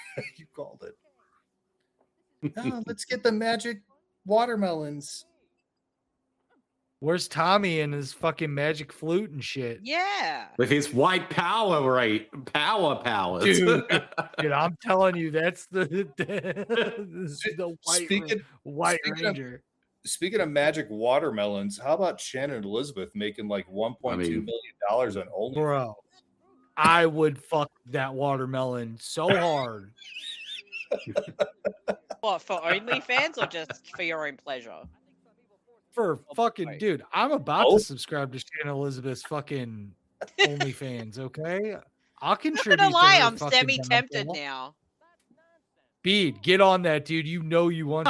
You called it. Oh, let's get the magic watermelons. Where's Tommy and his fucking magic flute and shit? Yeah. With his white power rate, power powers. Dude, dude, I'm telling you, that's the the, the white, Speaking- white speaking of- ranger. Speaking of magic watermelons, how about Shannon Elizabeth making like one point two I mean- million dollars on OnlyFans? Bro, I would fuck that watermelon so hard. What, for OnlyFans or just for your own pleasure? For fucking dude, I'm about Oh. to subscribe to Shannon Elizabeth's fucking OnlyFans. Okay, I'll Not contribute. gonna to lie, her I'm fucking semi-tempted downfall. now. Bede, get on that, dude. You know you want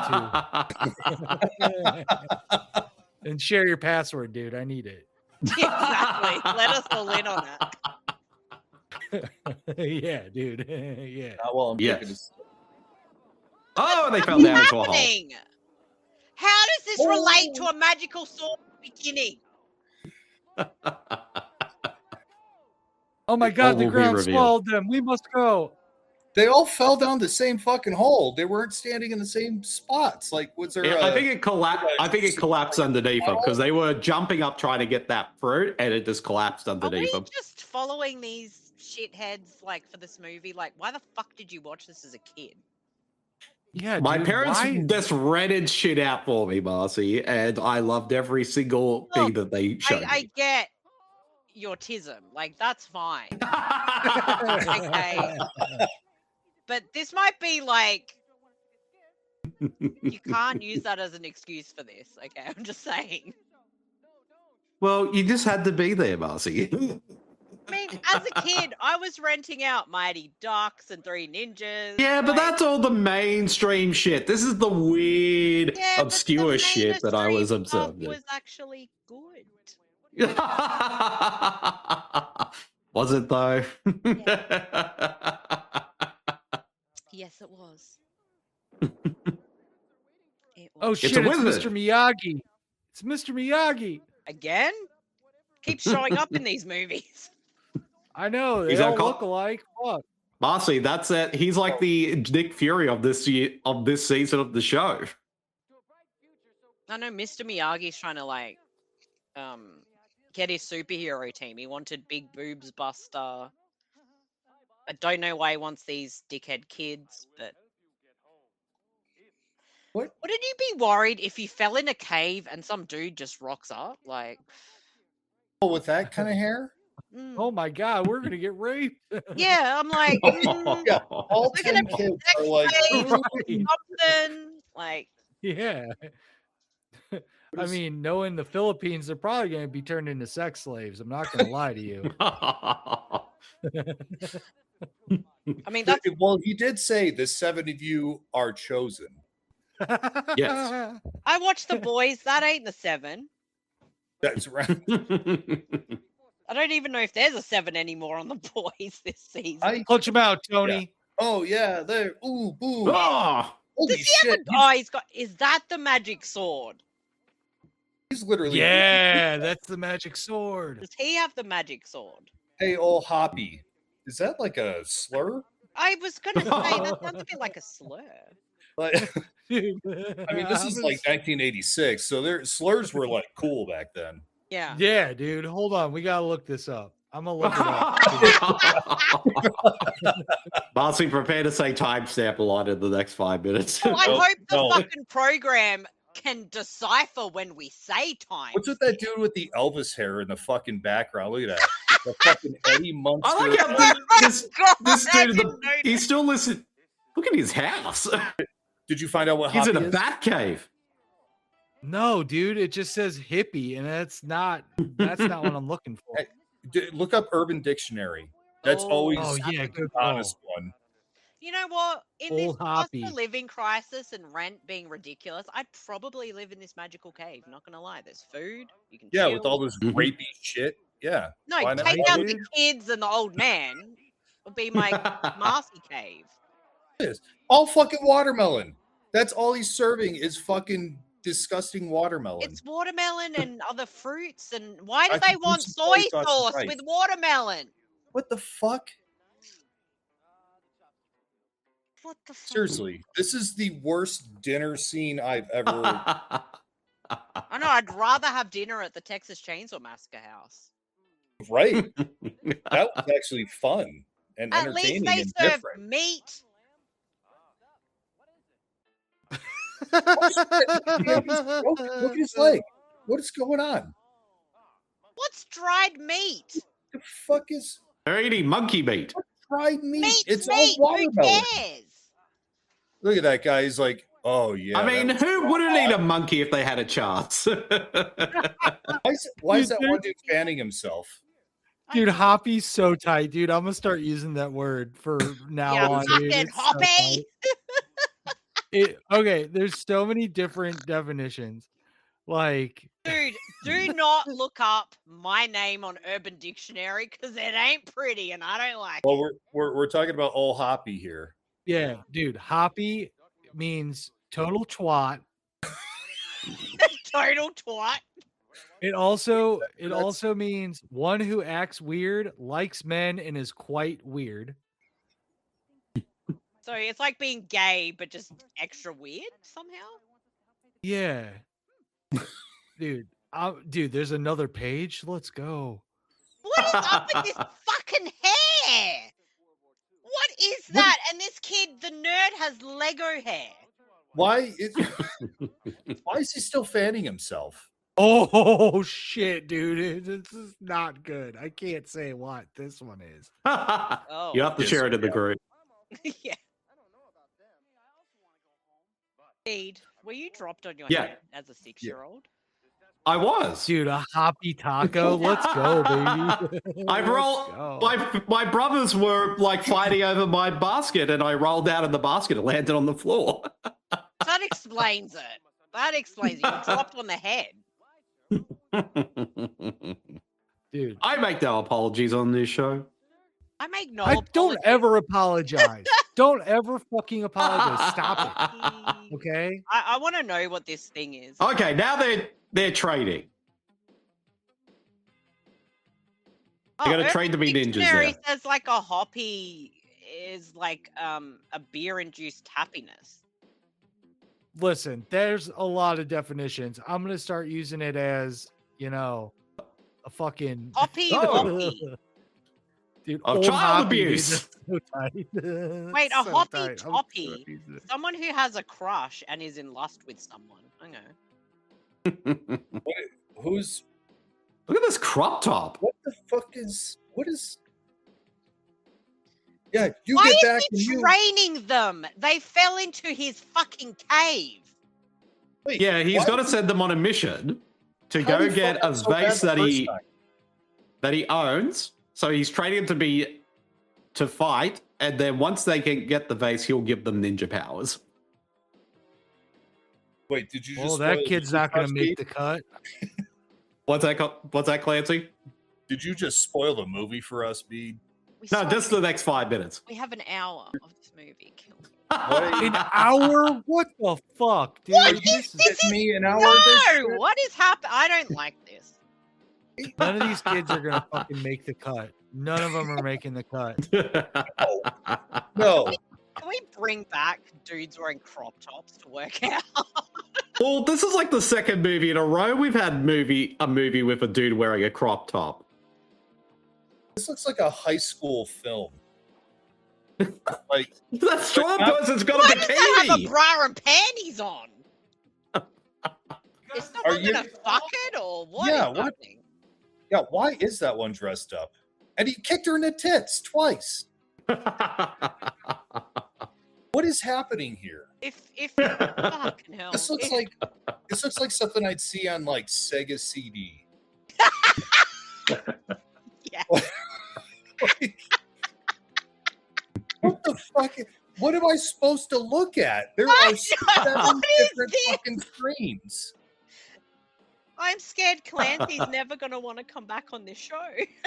to. And share your password, dude. I need it. Exactly. Let us all in on that. Yeah, dude. Yeah. Not while I'm Yes. taking this. Oh, they fell What's down into a hole. happening? How does this relate to a magical sword beginning? Oh my All god, the will be ground revealed. swallowed them. We must go. They all fell down the same fucking hole. They weren't standing in the same spots. Like, was there? Yeah, I a- think it collapsed. I think it collapsed underneath them because they were jumping up trying to get that fruit, and it just collapsed Are we underneath them. just following these shitheads like for this movie? Like, why the fuck did you watch this as a kid? Yeah, My dude, parents why- just rented shit out for me, Marcy, and I loved every single thing Look, that they showed I, I me. get your tism. Like, that's fine. Okay. But this might be like, you can't use that as an excuse for this. Okay, I'm just saying. Well, you just had to be there, Marcy. I mean, as a kid, I was renting out Mighty Ducks and Three Ninjas. Yeah, but like- that's all the mainstream shit. This is the weird, Yeah, but the obscure shit that I was mainstream stuff observing. was actually good. Was it though? Yes, it was. It Oh was. It's shit, a it's, wizard. Mister Miyagi. It's Mister Miyagi. Again? Keeps showing up in these movies. I know. They He's all on call- look alike. Fuck. Marcy, that's it. He's like the Nick Fury of this year, of this season of the show. I know Mister Miyagi's trying to like um get his superhero team. He wanted Big Boobs Buster. I don't know why he wants these dickhead kids, but What? wouldn't you be worried if you fell in a cave and some dude just rocks up? Like, Oh, with that kind of hair? mm, Oh my god, we're gonna get raped. yeah, I'm like, mm, Yeah, all Look at ten him. kids are like. Hey, Right. something like. Yeah. I mean, knowing the Philippines, they're probably going to be turned into sex slaves. I'm not going to lie to you. I mean, that's Well, he did say the seven of you are chosen. Yes. I watched The Boys. That ain't the seven. That's right. I don't even know if there's a seven anymore on The Boys this season. I, Clutch him out, Tony. oh yeah, there. Ooh, boo. Oh, Holy Does he have shit! a, oh, he's got. Is that the magic sword? He's literally. Yeah, that's the magic sword. Does he have the magic sword? Hey, old Hoppy. Is that like a slur? I was gonna say that sounds a bit like a slur. Like, Dude, I mean, this is like nineteen eighty-six, so there slurs were like cool back then. Yeah. Yeah, dude. Hold on. We got to look this up. I'm going to look it up. Marcy, prepare to say timestamp a lot in the next five minutes. Well, I No, hope the no. fucking program can decipher when we say time. What's with that dude with the Elvis hair in the fucking background? Look at that. The fucking Eddie Munster. I like how this, this, God, this I dude, didn't the, know he's still listening. Look at his house. Did you find out what He's Hoppy in a is? bat cave. No, dude. It just says hippie, and that's not that's not what I'm looking for. Hey, D- look up Urban Dictionary. That's Oh. always Oh, yeah. the Good honest call. one. You know what? In this Old cost Hoppy. of living crisis and rent being ridiculous, I'd probably live in this magical cave. Not gonna lie, there's food. You can Yeah, chill. with all this Mhm. rapey shit. Yeah. no, why not? take out the Dude. kids and the old man. Would be my Marcy cave. All fucking watermelon. That's all he's serving is fucking disgusting watermelon. It's watermelon and other fruits. And why do I they can do want some soy soy sauce sauce and rice. with watermelon? What the fuck? What the fuck? Seriously, this is the worst dinner scene I've ever. I know. I'd rather have dinner at the Texas Chainsaw Massacre house. Right. That was actually fun and At least entertaining they and serve different. meat. Look at his leg. What is going on? What's dried meat? The fuck is They're eating monkey meat. dried meat? Meat's It's meat. all Who watermelon. cares? Look at that guy. He's like, oh yeah. I mean, that was who raw. wouldn't eat a monkey if they had a chance? Why is, why is that one dude fanning himself? Dude, Hoppy's so tight, dude. I'm gonna start using that word for now Yeah, on, dude. fucking It's so Hoppy. tight. It, okay, there's so many different definitions. Like, Dude, do not look up my name on Urban Dictionary because it ain't pretty and I don't like Well, we're we're we're talking about old Hoppy here. yeah, dude, Hoppy means total twat. it. Total twat. It also it That's- also means one who acts weird, likes men, and is quite weird. So it's like being gay, but just extra weird somehow. Yeah. Dude, uh, dude, there's another page. Let's go. What is up with this fucking hair? What is that? And this kid, the nerd, has Lego hair. Why is why is he still fanning himself? Oh shit, dude. This is not good. I can't say what this one is. Oh. You have to Yes, share it in the yeah. group. yeah. Indeed. Were you dropped on your Yeah. head as a six-year-old? I was. Dude, a hoppy taco. Let's go, baby. I Let's rolled. go. My my brothers were like fighting over my basket, and I rolled out of the basket and landed on the floor. That explains it. That explains it. You dropped on the head. Dude, I make no apologies on this show. I make no I don't apologies. ever apologize. Don't ever fucking apologize. Stop it. Okay? I, I want to know what this thing is. Okay, now they're they're trading. Oh, They're gonna Urban trade to be ninjas Dictionary there. says like a hoppy is like um a beer-induced happiness. Listen, there's a lot of definitions. I'm gonna start using it as, you know, a fucking Hoppy Oh. hoppy. dude. Of old child hoppy, dude, abuse. that's so tight. Wait, a So hoppy tight. I'm so toppy. confused. Someone who has a crush and is in lust with someone. I know. What, who's Look at this crop top. what the fuck is what is? Yeah, you Why get is back and he you. training them? They fell into his fucking cave. Wait, Yeah, he's why got to did- send them on a mission to how go did he get fuck a up so bad vase the that first he time? that he owns. So he's training them to be to fight, and then once they can get the vase, he'll give them ninja powers. Wait, did you just? Well, that spoil kid's the not gonna movie? make the cut. What's that? co- What's that, Clancy? Did you just spoil the movie for us, Bede? We No, saw just it. the next five minutes. We have an hour of this movie. Kill me. An hour? What the fuck, dude? What This is is- this? Is, me an hour of this no, shit? what is happening? I don't like this. None of these kids are gonna fucking make the cut. None of them are making the cut. No, Can we bring back dudes wearing crop tops to work out? Well, this is like the second movie in a row we've had movie a movie with a dude wearing a crop top. this looks like a high school film. Like, That strong Like, person's got Why a does that have a bikini. bra and panties on? Is someone Are you- gonna fuck it or what? is Yeah, what? happening? yeah, why is that one dressed up? And he kicked her in the tits twice. What is happening here? If if fucking hell. This looks if- like this looks like something I'd see on like Sega C D. Yeah. Like, what the fuck? What am I supposed to look at? There I are know, seven what is different this? fucking screens. I'm scared Clancy's never gonna want to come back on this show.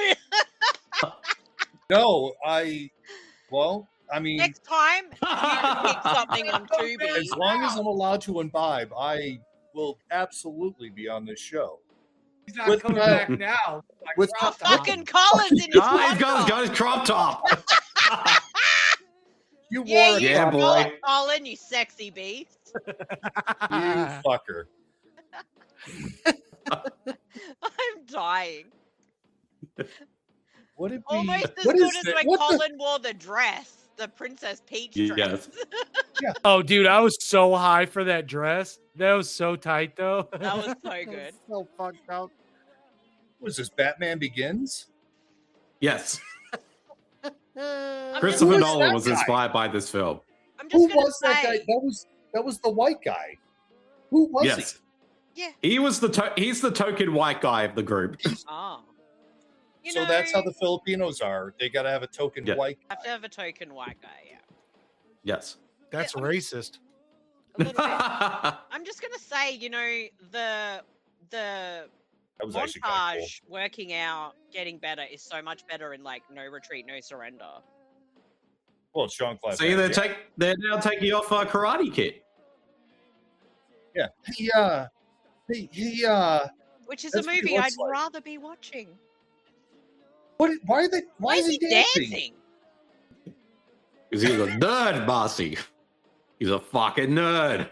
No, I. Well, I mean, Next time, you pick something on Tubi. as long as I'm allowed to imbibe, I will absolutely be on this show. He's not With coming my- back now. Like, with crop my- top. Fucking Collins in his Ah, he's got, he's crop got his crop top. You Yeah, wore a you Yeah, crop boy. saw top, it, Colin, you sexy beast. you fucker. I'm dying. What did we? Almost as what good is as that? when What the- Colin wore the dress, the Princess Peach Yes. dress. Oh, dude, I was so high for that dress. That was so tight, though. That was so good. so fucked up. Was this Batman Begins? Yes. I'm Christopher Who is Nolan that was guy? inspired by this film. I'm just Who gonna was that guy? say, That was that was the white guy. Who was Yes. yeah. He was the to- he's the token white guy of the group. Oh. he? You So know, that's how the Filipinos are. They got to have a token Yeah. white. have to have a token white guy. Yeah. Yes. That's Yeah, racist. A little bit. I'm just gonna say, you know, the the That was actually kind of montage working out, getting better is so much better in like No Retreat, No Surrender. cool. Well, it's Jean-Claude See, Van they're Damme. take they're now taking off uh, Karate Kid. Yeah. He uh he, he uh Which is That's a what he movie I'd looks like. rather be watching. what why are they why, is he dancing? dancing? Because he's a nerd, Marcy. He's a fucking nerd.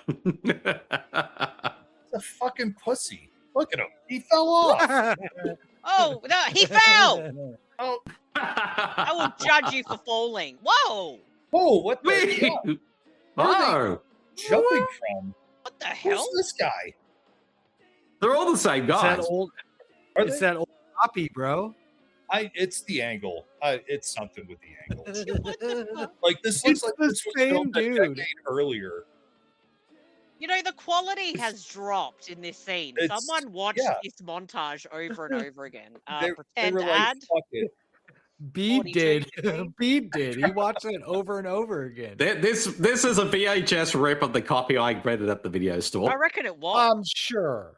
He's a fucking pussy. Look at him. He fell off. Oh no, he fell! Oh, I will judge you for falling. Whoa! whoa, what the Wait. hell? Oh, Jumping from? What the hell? Who's this guy? they're all the same It's that guys. old, Are it's they? that old copy, bro. I it's the angle. I it's something with the angle. Like this It's looks like the this was same filmed a dude. decade earlier. You know, the quality has dropped in this scene. It's- Someone watched yeah. this montage over and over again. Uh, They, they pretend were like, ad. fuck it. Bede forty-two did. degrees. Bede did. He watched it over and over again. Th- This this is a V H S rip of the copy I rented at the video I store. reckon it was. I'm sure.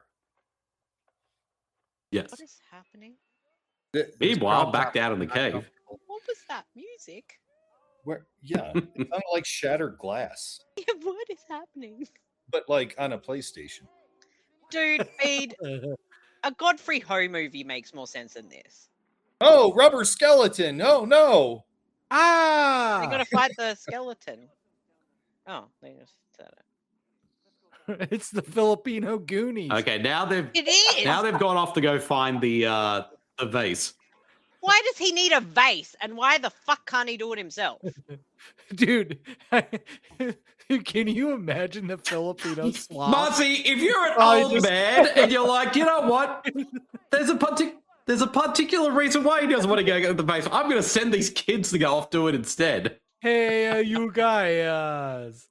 Yes. What is happening? Th- Meanwhile, crop back top down in the not cave. comfortable. What was that music? Where, yeah, it sounded like shattered glass, Yeah, what is happening? but like on a PlayStation. Dude, feed a Godfrey Ho movie makes more sense than this. Oh, rubber skeleton! No, no. Ah! They gotta fight the skeleton. Oh, they just said it. It's the Filipino Goonies. Okay, now they've It is. now they've gone off to go find the uh the vase. Why does he need a vase? And why the fuck can't he do it himself? Dude, can you imagine the Filipino slob? Marcy, if you're an Oh, he old just- man and you're like, you know what? There's a partic- there's a particular reason why he doesn't want to go to the base. I'm going to send these kids to go off to it instead. Hey, uh, you guys.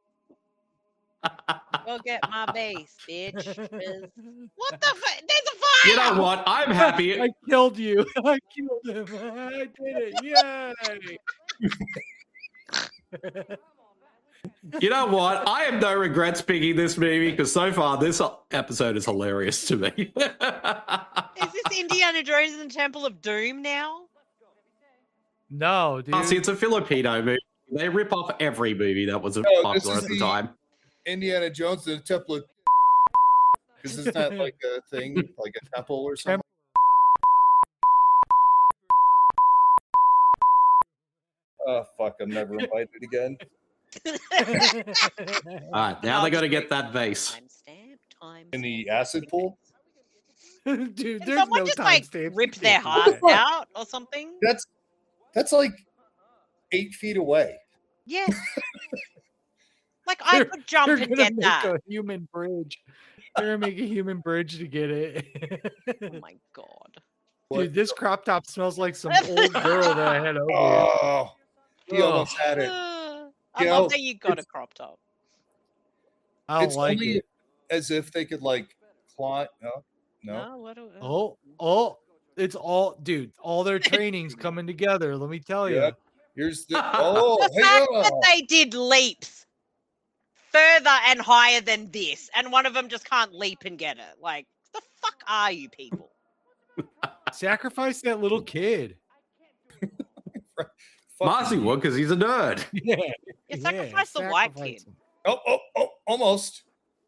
Go get my vase, bitch. What the fuck? There's a fire! You know what? I'm happy. I killed you. I killed him. I did it. Yay. You know what? I have no regrets picking this movie because so far this episode is hilarious to me. Is this Indiana Jones and the Temple of Doom now? No, dude. Marcy, it's a Filipino movie. They rip off every movie that was No, this popular is at the the- time. Indiana Jones and the Temple of because it's not like a thing, like a temple or something. Oh fuck! I'm never invited again. All right, now they got to get that vase. Timestamp, time. In the acid pool. Dude, Can there's someone no just time like stamp. rip You their can't do heart that. out or something? That's that's like eight feet away. Yeah. Like I They're- could jump They're and gonna get make that. a human bridge. They're gonna make a human bridge to get it. Oh my god. Dude, this crop top smells like some old girl that I had over. here. Oh, he Oh. almost had it. Uh, I You love know, that you got a it's- crop top. I don't It's like only it. as if they could like climb. No, no. No, what do, uh, Oh, oh, it's all, dude. All their trainings coming together. Let me tell you. Yeah. Here's the oh, the hey, fact oh. that they did leaps further and higher than this, and one of them just can't leap and get it. Like, the fuck are you people? Sacrifice that little kid. Fuck Marcy you. would because he's a nerd. Yeah. You sacrifice the white sacrifice kid. him. Oh, oh, oh, almost.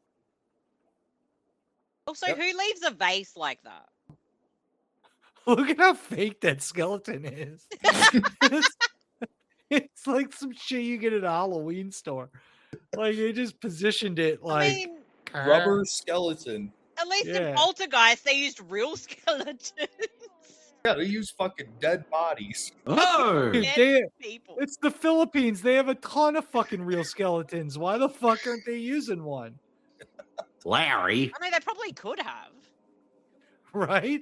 Also, Yep. who leaves a vase like that? Look at how fake that skeleton is. It's like some shit you get at a Halloween store. Like they just positioned it like I mean, Rubber skeleton. at least Yeah. in Poltergeist, they used real skeletons. Yeah, they use fucking dead bodies. Oh, Dude, Dead they- people. it's the Philippines. They have a ton of fucking real skeletons. Why the fuck aren't they using one? Larry. I mean, they probably could have. Right?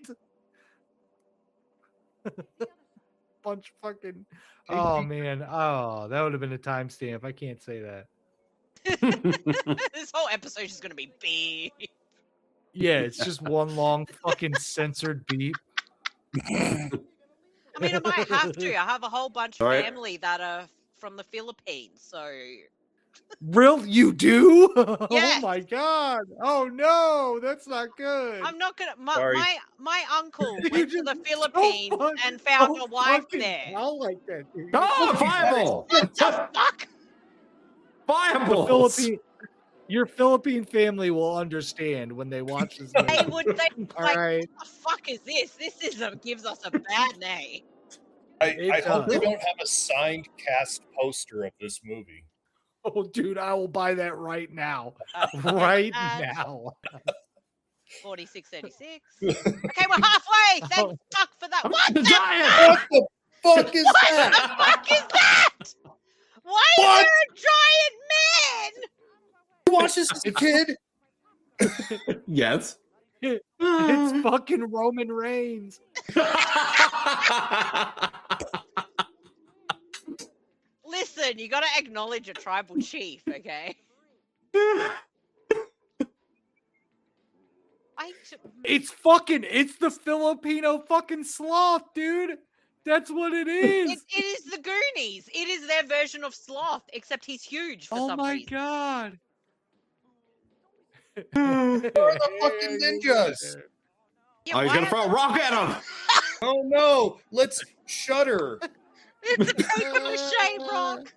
Bunch of fucking. Oh man. Oh, that would have been a timestamp. I can't say that. This whole episode is going to be big. Yeah, it's just one long fucking censored beep. I mean, I might have to. I have a whole bunch of Alright. family that are from the Philippines, so Real, you do? Yes. Oh my god! Oh no, that's not good. I'm not gonna. My Sorry. my, my uncle You went to the just Philippines don't fuck- and found a don't wife fucking there. yell like that, dude. Oh, fireball! What the fuck? The Fireballs! Philippine, your Philippine family will understand when they watch this. They movie. would. They All like. right. What the fuck is this? This is a gives us a bad name. I, I It hope they does. don't have a signed cast poster of this movie. Oh, dude, I will buy that right now. Uh, Right uh, now. forty-six thirty-six. Okay, we're halfway. Thank fuck for that. What The the giant! What the fuck is What that? the fuck is that? Why is What? there a giant man? You watched this as a kid? Yes. It's fucking Roman Reigns. Listen, you gotta acknowledge a tribal chief, okay? I j- It's fucking, it's the Filipino fucking sloth, dude. That's what it is. it, it is the Goonies. It is their version of Sloth, except he's huge for Oh some my reason. god. Where are the fucking ninjas? Yeah, Oh, he's why gonna are throw a the- rock at him! Oh no! Let's shudder. It's a paper mache rock.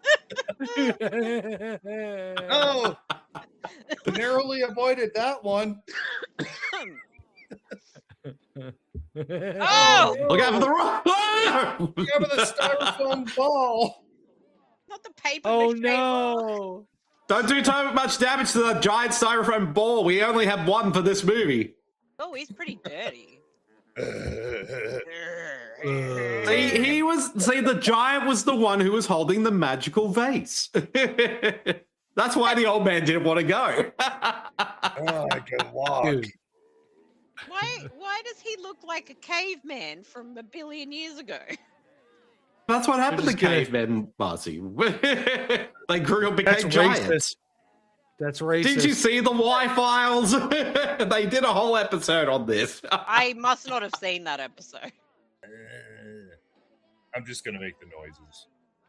No, narrowly avoided that one. Oh! Look out for the rock! Look out for the styrofoam ball. Not the paper Oh mache rock. no. Don't do too much damage to the giant styrofoam ball. We only have one for this movie. Oh, he's pretty dirty. See, he was. See, the giant was the one who was holding the magical vase. That's why the old man didn't want to go. Oh, I can walk. Dude. Why why does he look like a caveman from a billion years ago? That's what happened to just gonna- cavemen, Marcy. They grew up, That's became giants. racist. That's racist. Did you see the Y Files? They did a whole episode on this. I must not have seen that episode. I'm just gonna make the noises.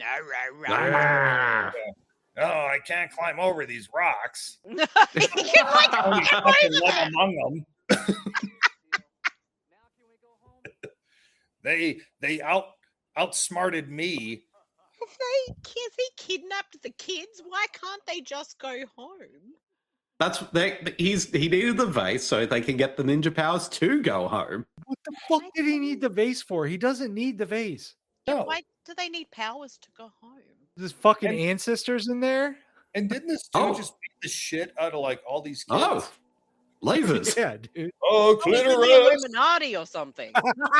Ah. Oh, I can't climb over these rocks. You can, like, Only get fucking over one that. among them. they they out outsmarted me. If they, if he kidnapped the kids, why can't they just go home? That's they, he's he needed the vase so they can get the ninja powers to go home. What the fuck did he need the vase for? He doesn't need the vase. No. Why do they need powers to go home? There's fucking And- ancestors in there. And didn't this dude Oh. just beat the shit out of like all these kids? Oh, lasers. Yeah, dude. Oh, Oh, he's in the clitoris! Illuminati or something.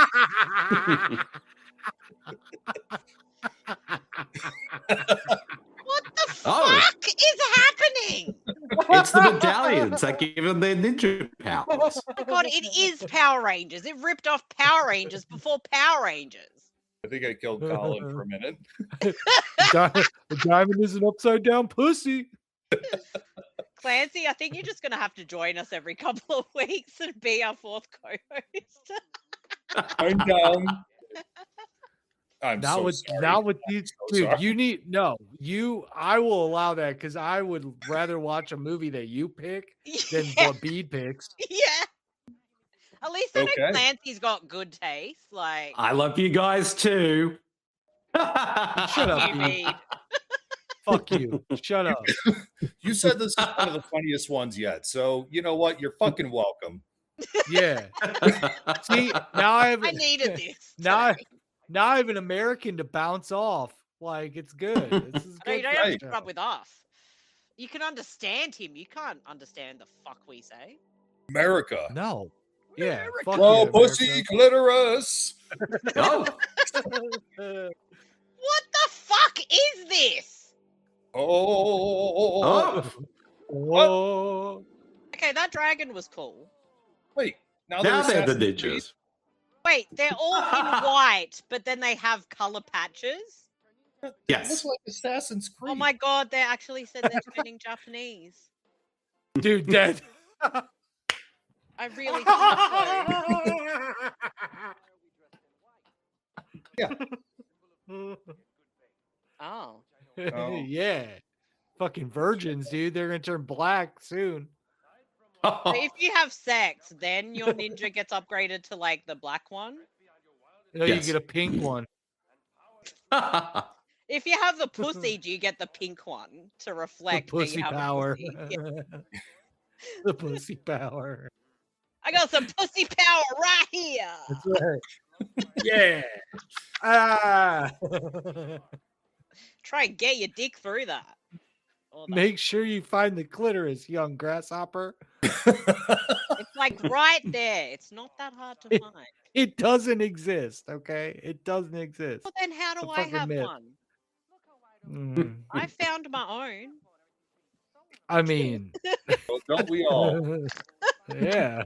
What the Oh. fuck is happening? It's the medallions that give them their ninja powers. Oh my god, it is Power Rangers. It ripped off Power Rangers before Power Rangers. I think I killed Colin for a minute. Di- the diamond is an upside down pussy. Clancy, I think you're just gonna have to join us every couple of weeks and be our fourth co-host. I'm down. I'm Now so with sorry. now with I'm these, so dude, sorry. you need no. You, I will allow that because I would rather watch a movie that you pick than Yeah. what Bede picks. Yeah. At least I know Okay. Clancy's got good taste. Like, I love you guys too. Shut up, you Bede. need. Fuck you. Shut up. You said this is one of the funniest ones yet. So you know what? You're fucking welcome. Yeah. See, now I have I needed this. now I, today. now I have an American to bounce off Like it's good. This is No, you good. don't for have the to show. put up with us. You can understand him. You can't understand the fuck we say. America. No. Yeah. Fuck Oh, you, pussy America. clitoris. Oh, What the fuck is this? Oh. oh. Whoa. Okay, that dragon was cool. Wait. Now, Now they're they're the Assassin's Creed? ninjas. Wait, they're all in white, but then they have color patches. It Yes. looks like Assassin's Creed. Oh my god, they actually said they're turning Japanese. Dude, that. I really think so. Oh. Oh. Yeah. Fucking virgins, dude. They're gonna turn black soon. So if you have sex, then your ninja gets upgraded to like the black one. No, Yes. you get a pink one. If you have the pussy, do you get the pink one to The reflect that pussy you have a power. pussy? Yeah. The pussy power. I got some pussy power right here. That's right. Yeah. Ah. Try and get your dick through that. Or that. Make sure you find the clitoris, young grasshopper. It's like right there. It's not that hard to It- find. It doesn't exist, okay? It doesn't exist. Well, then how It's do a I fucking have myth. one? Mm. I found my own. I mean, Well, don't we all? yeah.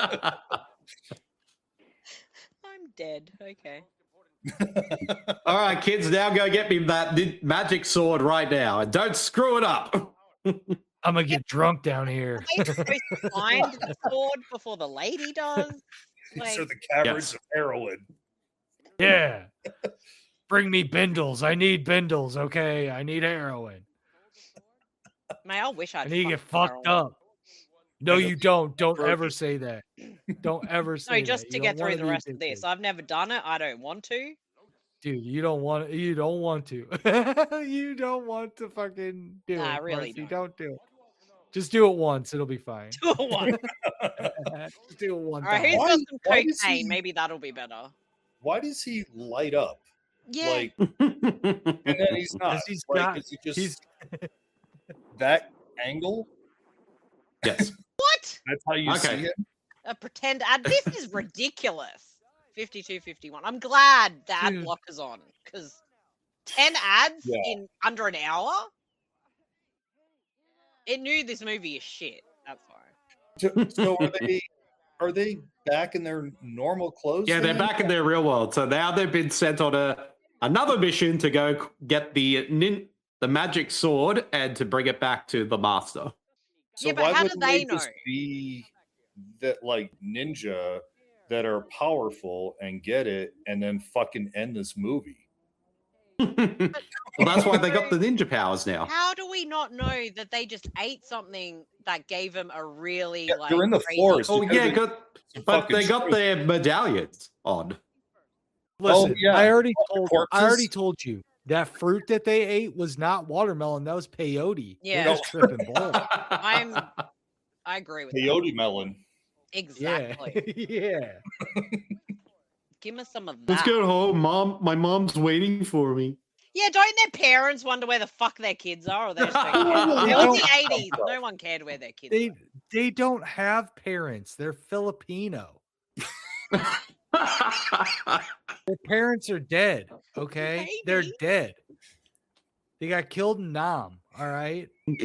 I'm dead. Okay. All right, kids, now go get me that ni- magic sword right now, and don't screw it up. I'm gonna get drunk down here. Are they supposed to find the sword before the lady does? These Like, are the caverns Yes. of heroin. Yeah. Bring me bindles. I need bindles, okay? I need heroin. man, I wish I'd I need to get fucked fucked heroin. up. No, And you the- don't. Don't Virgin. ever say that. Don't ever say No, just that. to You get don't through wanna the be rest of this. addicted. I've never done it. I don't want to. Dude, you don't want you don't want to. You don't want to fucking do Nah, I it. really Marcy. don't. Don't do it. Just do it once. It'll be fine. Do it once. Just do it one All right, who's time. Why- got some why does cocaine? he- Maybe that'll be better. Why does he light up? Yeah. Like, and then he's not. Because he's like, not- is he just he's- that angle? Yes. What? That's how you Okay. see it. A pretend ad. This is ridiculous. fifty-two fifty-one. I'm glad the ad Dude. blocker's on because ten ads Yeah. in under an hour. It knew this movie is shit. That's why. So, so are they? Are they back in their normal clothes? Yeah, they're then? back in their real world. So now they've been sent on a another mission to go c- get the nin- the magic sword and to bring it back to the master. So Yeah, but why how do wouldn't they just know? be that like ninja that are powerful and get it, and then fucking end this movie? Well, that's why they got the ninja powers now. How do we not know that they just ate something that gave them a really Yeah, like? they're in the crazy- forest. Oh Because yeah, it- good. it's But fucking they got straight. their medallions on. Listen, Oh, yeah. I already Oh, the told corpses? I already told you that fruit that they ate was not watermelon. That was peyote. Yeah. They was tripping balls. I'm. I agree with that. peyote melon. Exactly. Yeah. Give me some of Let's that. go home, mom. My mom's waiting for me. Yeah, don't their parents wonder where the fuck their kids are? Or they just don't care? They It was the don't- eighties. No one cared where their kids They were. they don't have parents. They're Filipino. Their parents are dead. Okay, they're Maybe. dead. They got killed in Nam. All right.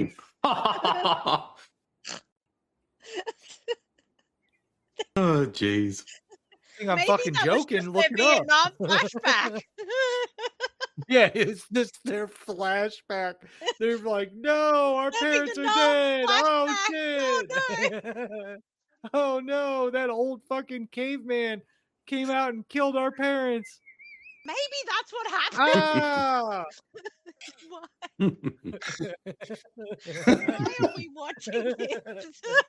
Oh jeez. I think I'm Maybe fucking that was joking. just Look their it up. Vietnam flashback. Yeah, it's this their flashback. They're like, no, our The parents are Vietnam dead. Oh flashback. shit. Oh no, that old fucking caveman came out and killed our parents. Maybe that's what happened. Ah. Why why are we watching this?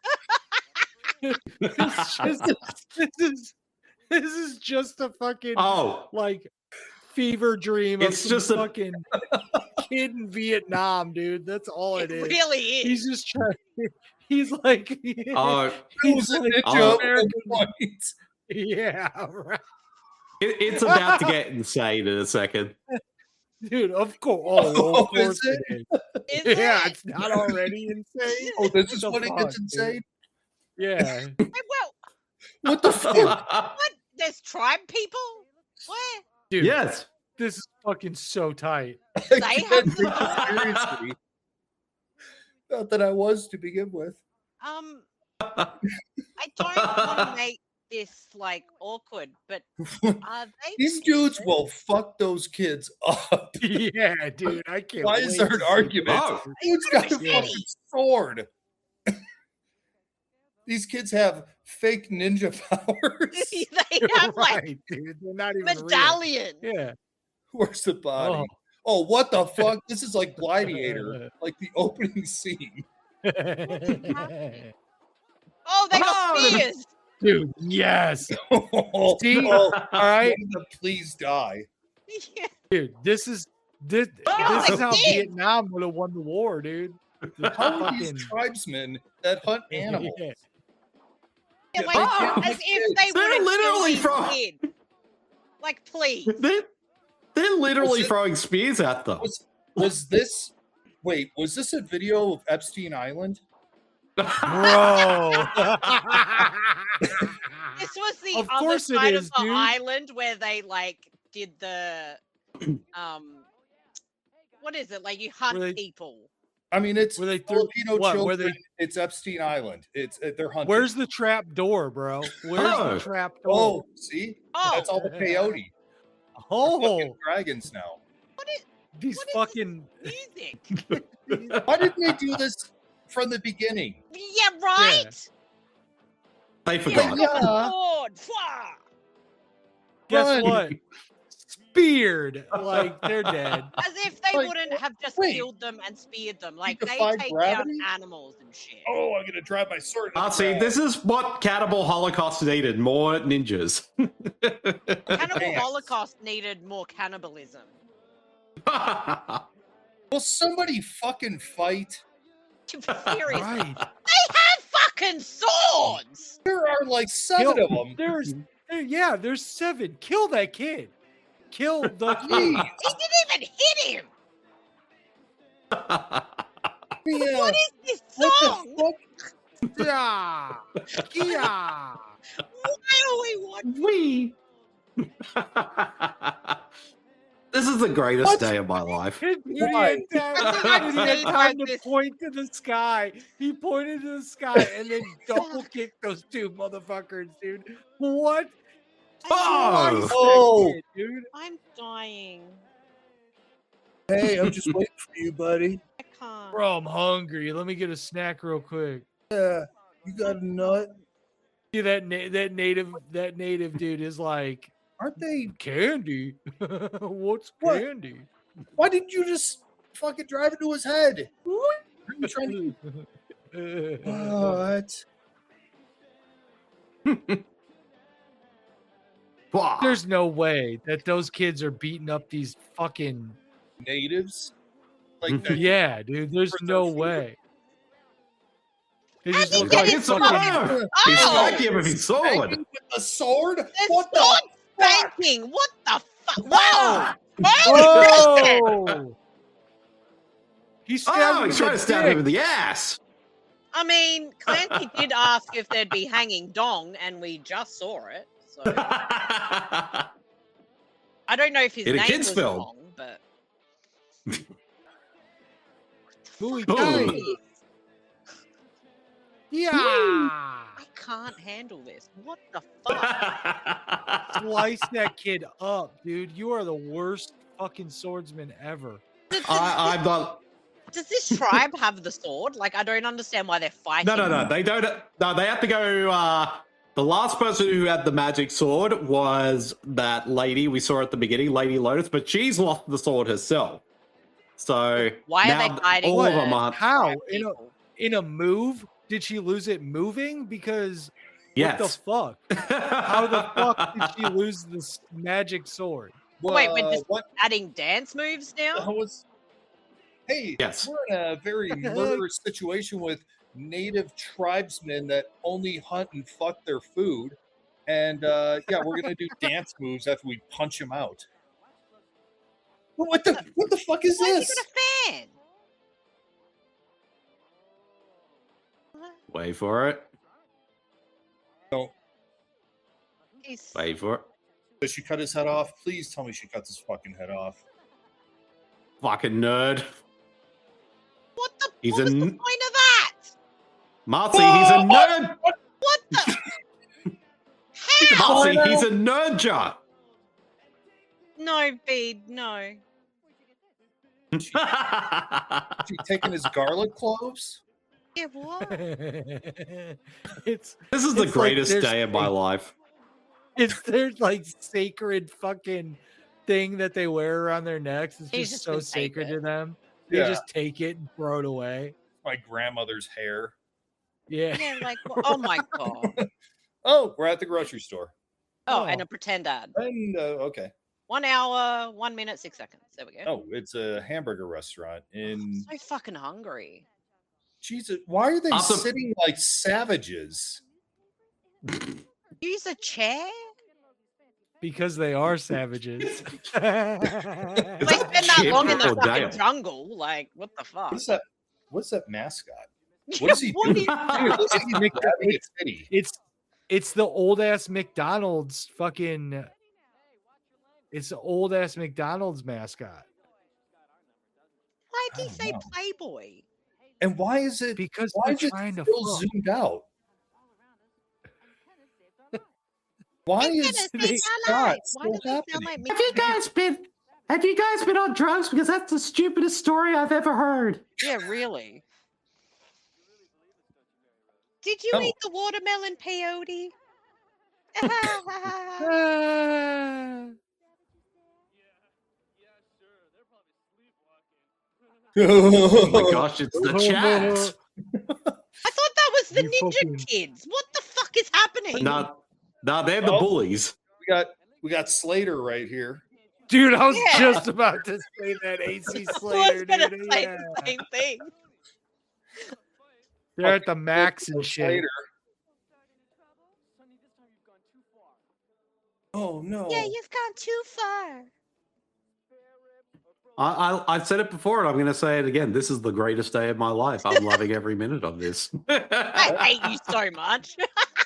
It's just, this is this is just a fucking Oh, like fever dream of It's some just a- fucking kid in Vietnam, dude. That's all It it is. really is. He's just trying. He's like, oh, he's like, Oh. American- yeah, right. it, it's about to get insane in a second. Dude, of course. Oh, Oh, of course is it? it Is is. Yeah, it? it's not already insane. Oh, this is the when it fuck, gets dude? insane. Yeah. Hey, well, What the fuck? what? There's tribe people? Where? Dude, Yes. this is fucking so tight. They I have can't take it seriously. Not that I was to begin with. Um, I don't want to make this like awkward, but are they? These dudes will fuck those kids up. Yeah, dude, I can't. Why is wait there to an see argument? Oh. Dude's got a Yeah. fucking sword. These kids have fake ninja powers. They have like right, dude. They're not even real. medallion. Yeah. Where's the body? Oh. Oh, what the fuck? This is like Gladiator, like the opening scene. Oh, they got Oh, spears. Dude, yes. Oh, See? oh, All right, please die. Yeah. dude. This is this. Oh, this is how shit. Vietnam would have won the war, dude. The How are these fucking- tribesmen that hunt animals? Yeah. Yeah, Yeah, like, oh, as if they they're would literally from- kid. Like, please. They're, they're literally Was it- throwing spears at them. Was, was this? Wait, was this a video of Epstein Island? Bro. This was the Of other course it side is, of the dude. island where they like did the um what is it? Like you hunt Where they- people. I mean, it's Where they threw- Filipino what, children. where they- It's Epstein Island. It's uh, they're hunting. Where's the trap door, bro? Where's Oh. the trap door? Oh, see, Oh, that's all the peyote. Oh, Fucking dragons now. what is these what is fucking. music? Why didn't they do this from the beginning? Yeah, right? They Yeah. forgot. Yeah. Lord, fwah. Guess Run. what? Speared. Like they're dead. As if they Like, wouldn't have just wait. killed them and speared them. Like they defy take gravity? down animals and shit. Oh, I'm gonna drive my sword. into Ah, the see, ground. this is what Cannibal Holocaust needed. More ninjas. Cannibal Damn. Holocaust needed more cannibalism. Will somebody fucking fight? Seriously. Right. They have fucking swords! There are like seven Kill- of them. There's, there- yeah, there's seven. Kill that kid. Kill the kid. Jeez. He didn't even hit him! Yeah. What is this What song? the fuck? Yeah. Yeah. Why are we watching? Wee. This is the greatest What? day of my life. Dude, he Why? had time, I've he had seen time like to this. point to the sky. He pointed to the sky and then double kicked those two motherfuckers, dude. What? Oh! Slice that Oh. kid, dude. I'm dying. Hey, I'm just waiting for you, buddy. I can't. Bro, I'm hungry. Let me get a snack real quick. Yeah, you got a nut? See that na- that native that native dude is like Aren't they? candy. What's What? candy? Why didn't you just fucking drive into his head? Are you trying to? What? Wah. There's no way that those kids are beating up these fucking Natives? Like that? yeah, dude. There's For no their food? way. They How'd just he look get like his fucking. fucking- He Oh! struck him with his sword. Hanging with a sword? There's What sword the fuck? spanking! What the fuck? Whoa! Oh, shit! Oh! He stabbed Oh, him he's in trying the to stab him dick. in the ass. I mean, Clancy did ask if there'd be hanging dong, and we just saw it. So I don't know if his In a name kid's was film. Dong, but Who he Boom. died. Jeez, Yeah. I can't handle this. What the fuck? Slice that kid up, dude. You are the worst fucking swordsman ever. I, I'm not. Does this tribe have the sword? Like, I don't understand why they're fighting. No, no, no. They don't. No, they have to go. Uh, the last person who had the magic sword was that lady we saw at the beginning, Lady Lotus, but she's lost the sword herself. So Why are now they fighting all of the them are. How? tribe In a people? in a move? Did she lose it moving? Because Yes. what the fuck? How the fuck did she lose this magic sword? Wait, we're Uh, just what adding dance moves the now? hell was? Hey, Yes. we're in a very murderous situation with native tribesmen that only hunt and fuck their food. And uh, yeah, we're gonna do dance moves after we punch them out. What the what the fuck is Why this? has he got a fan? Wait for it. No. He's... Wait for it. Does she cut his head off? Please tell me she cuts his fucking head off. Fucking nerd. What the? He's what a was the n- point of that? Marcy, he's a nerd. What the? How? Marcy, he's a nerdger. No, Bede, no. She taking his garlic cloves? Yeah, what? it's This is the it's like greatest there's day of my a- life. It's their like sacred fucking thing that they wear around their necks. It's He's just just so gonna take sacred it. to them. They Yeah. just take it and throw it away. My grandmother's hair. Yeah. Yeah, like, wha- oh my god. Oh, we're at the grocery store. Oh, Oh. and a pretend ad. And uh, okay. One hour, one minute, six seconds. There we go. Oh, it's a hamburger restaurant in So fucking hungry. Jesus. Why are they Awesome. sitting like savages? Use a chair? Because they are savages. Is They that spend that Chip long in the or fucking Dale? jungle. Like, what the fuck? What's that? What's that mascot? What is he What doing? is- Dude, looks like he's Mc- grabbing its titty. It's it's the old ass McDonald's fucking. It's the old ass McDonald's mascot. Why'd I he don't say know. Playboy? And why is it? Because Why they're is it trying to still fuck. zoomed out? Why It's is gonna this say shot Why still does it sound happening? like me? Have you guys been? Have you guys been on drugs? Because that's the stupidest story I've ever heard. Yeah, really. Did you No. eat the watermelon peyote? Oh my gosh, it's the chat. I thought that was the You Ninja fucking- Kids. What the fuck is happening? No, no, they're the Oh. bullies. We got we got Slater right here. Dude, I was Yeah. just about to say that A C I was Slater, gonna dude. say Yeah. the same thing. They're at the max and shit. Slater. Oh no. Yeah, you've gone too far. I, I, I've said it before, and I'm going to say it again. This is the greatest day of my life. I'm loving every minute of this. I hate you so much.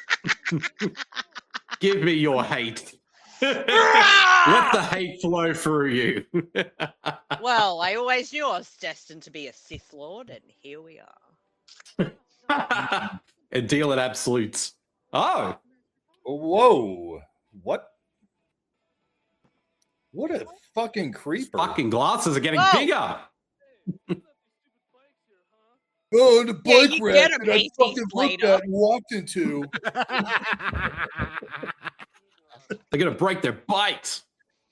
Give me your hate. Let the hate flow through you. Well, I always knew I was destined to be a Sith Lord, and here we are. And deal in absolutes. Oh, Whoa. What? What a fucking creeper. fucking glasses are getting Whoa. bigger. Oh, the Yeah, bike you rack get 'em, that I A C fucking looked Slater. at and walked into. They're going to break their bikes.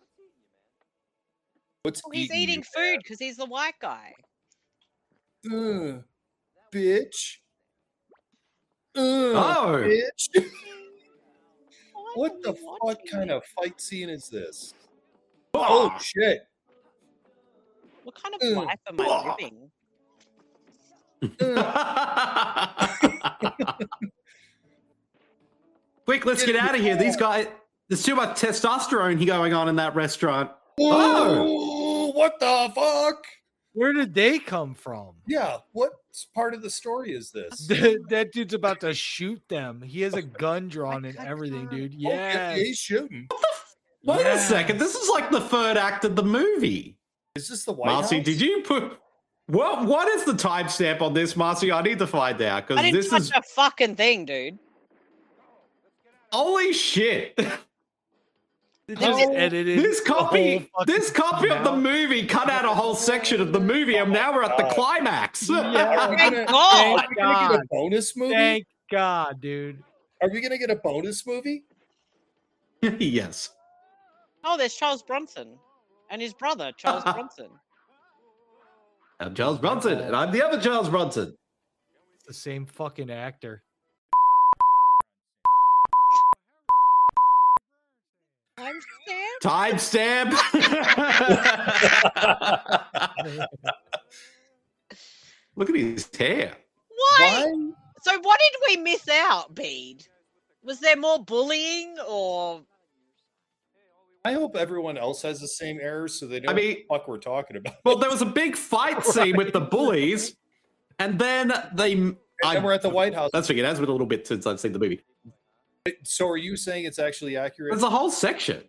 What's Oh, he's eating eating you, food because he's the white guy. Uh, bitch. Uh, Oh. bitch. Why What are the we fuck watching kind this? of fight scene is this? Oh shit. What kind of Uh, life am I living? Quick, let's get out of here. These guys, there's too much testosterone going on in that restaurant. Oh, what the fuck? Where did they come from? Yeah, what part of the story is this? that, that dude's about to shoot them. He has a gun drawn and everything, dude. Oh, yeah, Yeah. he's shooting. Wait Yes. a second. This is like the third act of the movie. Is this the White Marcy, House? did you put what? What is the timestamp on this, Marcy? I need to find out I because didn't this touch is a fucking thing, dude. holy shit. They How- just edited This the whole copy, fucking this copy of the out. movie cut out a whole section of the movie, and now we're at the God. climax. Yeah. Are we Thank gonna, God. are we gonna get a God. bonus movie? Thank God, dude. Are we gonna get a bonus movie? Yes. Oh, there's Charles Bronson and his brother, Charles Bronson. I'm Charles Bronson, and I'm the other Charles Bronson. It's the same fucking actor. I'm Sam. Timestamp. Look at his hair. Why? Why? So what did we miss out, Bede? Was there more bullying or I hope everyone else has the same errors so they know I mean, what the fuck we're talking about. Well, there was a big fight scene with the bullies, and then they. And I, then we're at the White House. That's figured. It has been a little bit since I've seen the movie. So, are you saying it's actually accurate? There's a whole section.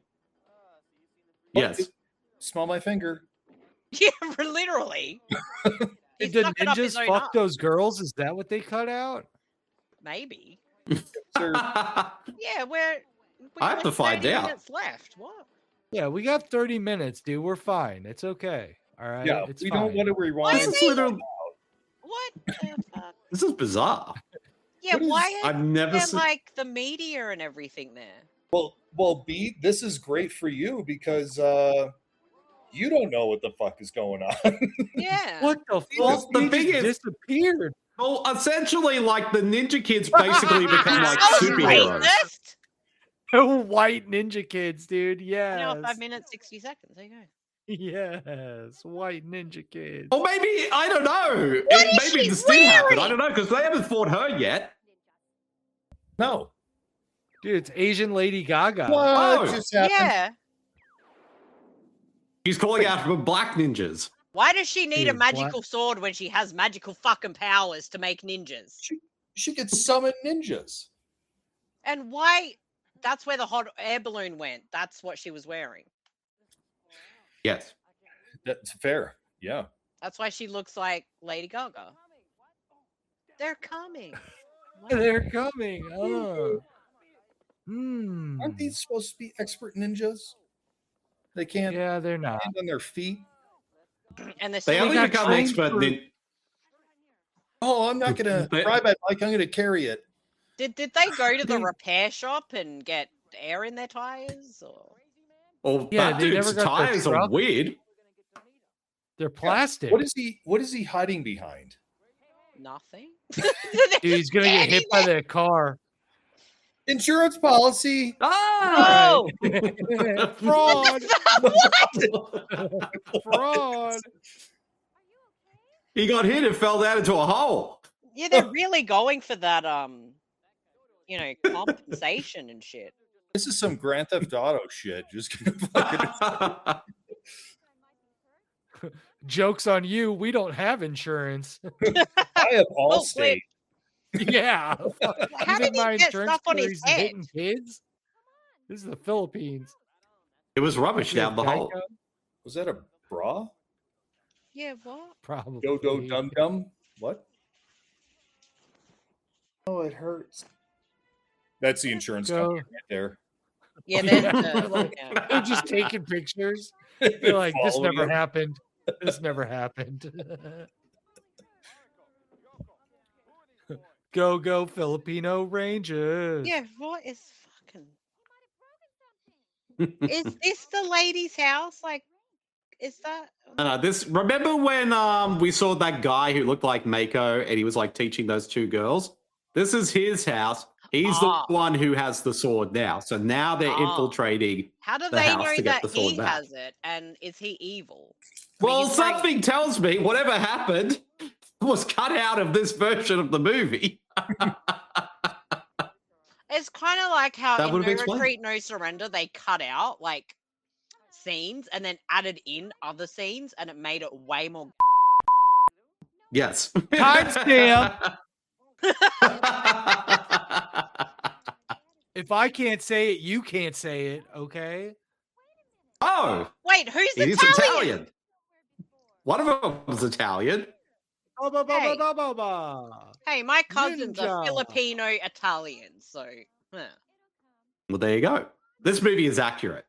Yes. Smell my finger. Yeah, literally. Did the ninjas fuck those girls? Is that what they cut out? Maybe. yeah, we're. We I have to find out. Minutes left. What? Yeah, we got thirty minutes, dude. We're fine. It's okay. All right. Yeah, it's we fine. don't want to rewind. This is literally. What the fuck? This is bizarre. Yeah, What is- why? I've never there, seen- like the media and everything there. Well, well, B, this is great for you because uh you don't know what the fuck is going on. Yeah. What the Well, fuck? the They thing just is- disappeared. Well, essentially, like the Ninja Kids basically become like That was superheroes. racist. White ninja kids, dude. I Yes. know, five minutes, sixty seconds. There you go. Yes. White ninja kids. Or maybe I don't know. What It- is maybe she this did happen. wearing? I don't know because they haven't fought her yet. No. Dude, it's Asian Lady Gaga. What Oh. just happened? Yeah. She's calling out for black ninjas. Why does she need a Dude, what? magical sword when she has magical fucking powers to make ninjas? She, she could summon ninjas. And why? That's where the hot air balloon went. That's what she was wearing. Yes. That's fair. Yeah. That's why she looks like Lady Gaga. They're coming. They're coming. Oh. Hmm. Aren't these supposed to be expert ninjas? They can't Yeah, they're not. stand on their feet. And they're They still only got become trained expert. for- nin- Oh, I'm not gonna They- ride my bike. I'm gonna carry it. Did did they go to the They- repair shop and get air in their tires? Or Or Yeah, that they dude's never got their tires are truck. weird. They're plastic. What is he? What is he hiding behind? nothing? Dude, he's gonna get hit by that car. Insurance policy. Ah! No! Fraud. What? Fraud. He got hit and fell down into a hole. Yeah, they're really going for that um you know, compensation and shit. This is some Grand Theft Auto shit. Just gonna fucking Joke's on you. We don't have insurance. I have Oh, Allstate. wait. Yeah. How You think did he my get insurance stuff on his carries head? hitting kids? This is the Philippines. It was rubbish We down have the hole. Geico? Was that a bra? Yeah, what? Probably. Do do dum dum. What? Oh, it hurts. That's the insurance Go. company right there. Yeah, Yeah. they're, uh, Like, yeah. They're just taking pictures. They're like, this Following never you. happened. This never happened. Go, go, Filipino Rangers. Yeah, what is fucking Is this the lady's house? Like, is that Uh, this remember when um we saw that guy who looked like Mako and he was like teaching those two girls? This is his house. He's Ah. the one who has the sword now. So now they're Ah. infiltrating. how do the they house know to get that the sword he back. has it? And is he evil? I mean, Well, he's wearing- something tells me whatever happened was cut out of this version of the movie. It's kind of like how That in would've No explained. Retreat, No Surrender, they cut out like scenes and then added in other scenes, and it made it way more. Yes. Timestamp. If I can't say it, you can't say it, okay? Oh, Wait, who's he's Italian? Italian. One of them was Italian. Ba, ba, ba, Hey. ba, ba, ba. Hey, my cousins are Ninja. Filipino Italian, so huh. Well, there you go. This movie is accurate.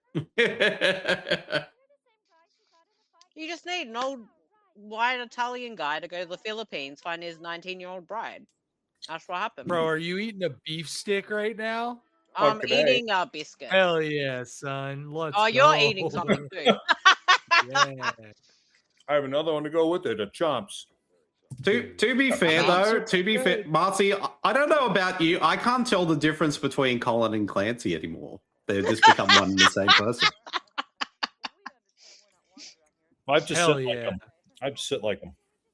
You just need an old white Italian guy to go to the Philippines, find his nineteen-year-old bride. That's what happened. Bro, are you eating a beef stick right now? I'm fucking A. eating a biscuit. Hell yeah, son. Let's Oh, you're go. eating something too. Yeah. I have another one to go with it. A chomps. To to be fair though, to be fair, Marcy, I- I don't know about you. I can't tell the difference between Colin and Clancy anymore. They've just become one and the same person. I've just Hell sit like yeah. them. I just sit like them.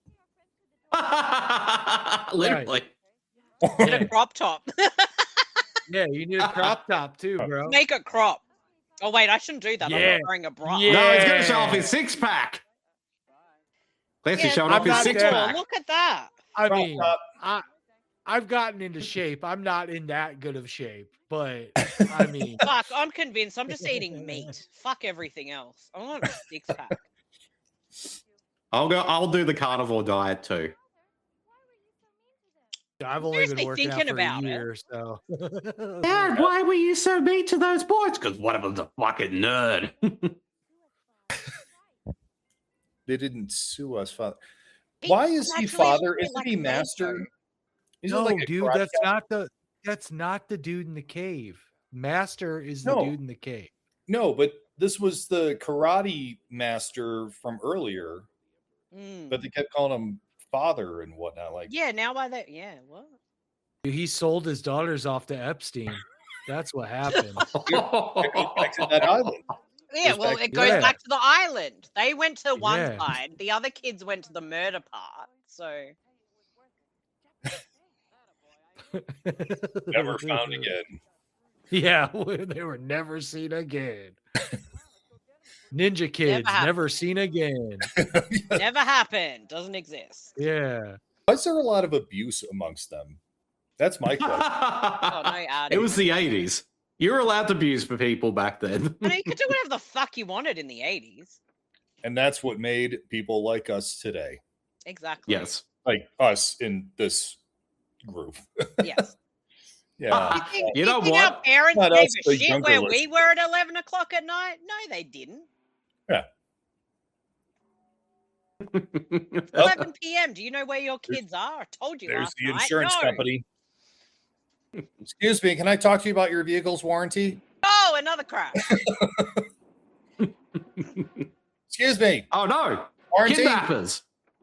Literally. Get a crop top. Yeah, you need a crop top too, bro. Make a crop. Oh wait, I shouldn't do that. I'm Yeah. not wearing a bra. Yeah. No, he's going to show off his six pack. Clancy Yeah, showing I'm off his not six there. pack. Look at that. I Crop mean, top. I I've gotten into shape. I'm not in that good of shape, but I mean, Fuck, I'm convinced. I'm just eating meat. Fuck everything else. I want a six pack. I'll go. I'll do the carnivore diet too. I've only been Seriously working out thinking for about a it. year, so. Dad, why were you so mean to those boys? Because one of them's a fucking nerd. They didn't sue us, father. He- Why is he actually, father? he Isn't like he a master? master. Isn't No, like a dude, karate that's guy? not the that's not the dude in the cave. Master is the No. dude in the cave. No, but this was the karate master from earlier. Mm. But they kept calling him father and whatnot. Like, Yeah, now why they? Yeah, what? Dude, he sold his daughters off to Epstein. That's what happened. it goes back to that island. Yeah, Goes well, back it to goes that. back to the island. They went to one Yeah. side. The other kids went to the murder part. So Never found again. Yeah, they were never seen again. Ninja kids happened. never seen again. never happened. Doesn't exist. Yeah. Why is there a lot of abuse amongst them? That's my question. Oh, no, Artie. It was the eighties. You were allowed to abuse for people back then. I know you could do whatever the fuck you wanted in the eighties. And that's what made people like us today. Exactly. Yes. Like us in this group. Yes. Yeah. You think, You you know think what? our parents Not gave us, a the shit younger where we listeners. were at eleven o'clock at night? No, they didn't. Yeah. eleven p.m. Do you know where your kids are? I told you There's last the night. insurance No. company. Excuse me, can I talk to you about your vehicle's warranty? Oh, another crap. Excuse me. Oh no. Warranty? Kidnappers.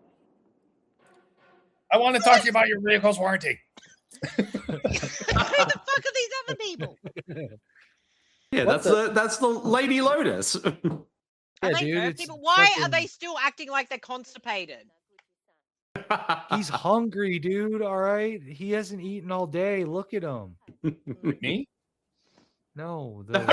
I want to talk to you about your vehicle's warranty. Who the fuck are these other people? Yeah, What that's the- the that's the Lady Lotus. Are Yeah, they dude, nerd it's people? Why are fucking- they still acting like they're constipated? He's hungry, dude. All right. He hasn't eaten all day. Look at him. Me? No. The...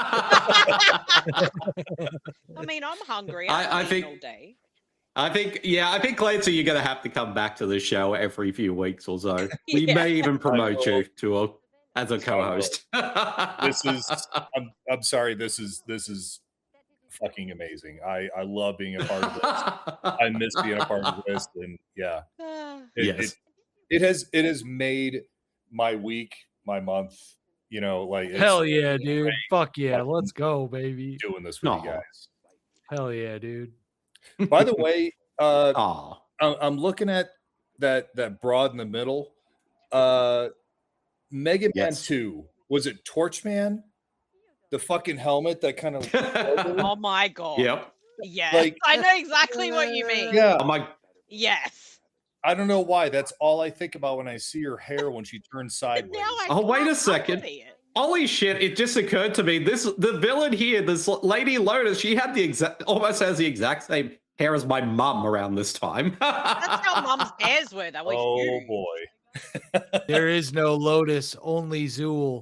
I mean, I'm hungry. I- I've I eaten think- all day. I think, yeah, I think Clancy, you're going to have to come back to the show every few weeks or so. We Yeah. may even promote I will. you to a as a co-host. This is I'm I'm sorry, this is this is fucking amazing. I I love being a part of this. I miss being a part of this, and yeah, Ah. it, Yes. it, it has it has made my week, my month. You know, like it's Hell yeah, dude. Fuck yeah. Let's go, baby. doing this for Aw. you guys. Hell yeah, dude. By the way, uh, Aw. I'm I'm looking at that that broad in the middle. Uh, Mega Man Yes. two, was it Torchman? The fucking helmet that kind of Oh my god. Yep. Yes. Like- I know exactly what you mean. yeah. Oh my. Yes. I don't know why. That's all I think about when I see her hair when she turns But sideways. now I Oh, wait a can't second. unsee it. Holy shit! It just occurred to me. This the villain here, this Lady Lotus. She had the exact, almost has the exact same hair as my mum around this time. That's how mum's hairs were. That was Oh huge. boy. There is no Lotus, only Zool.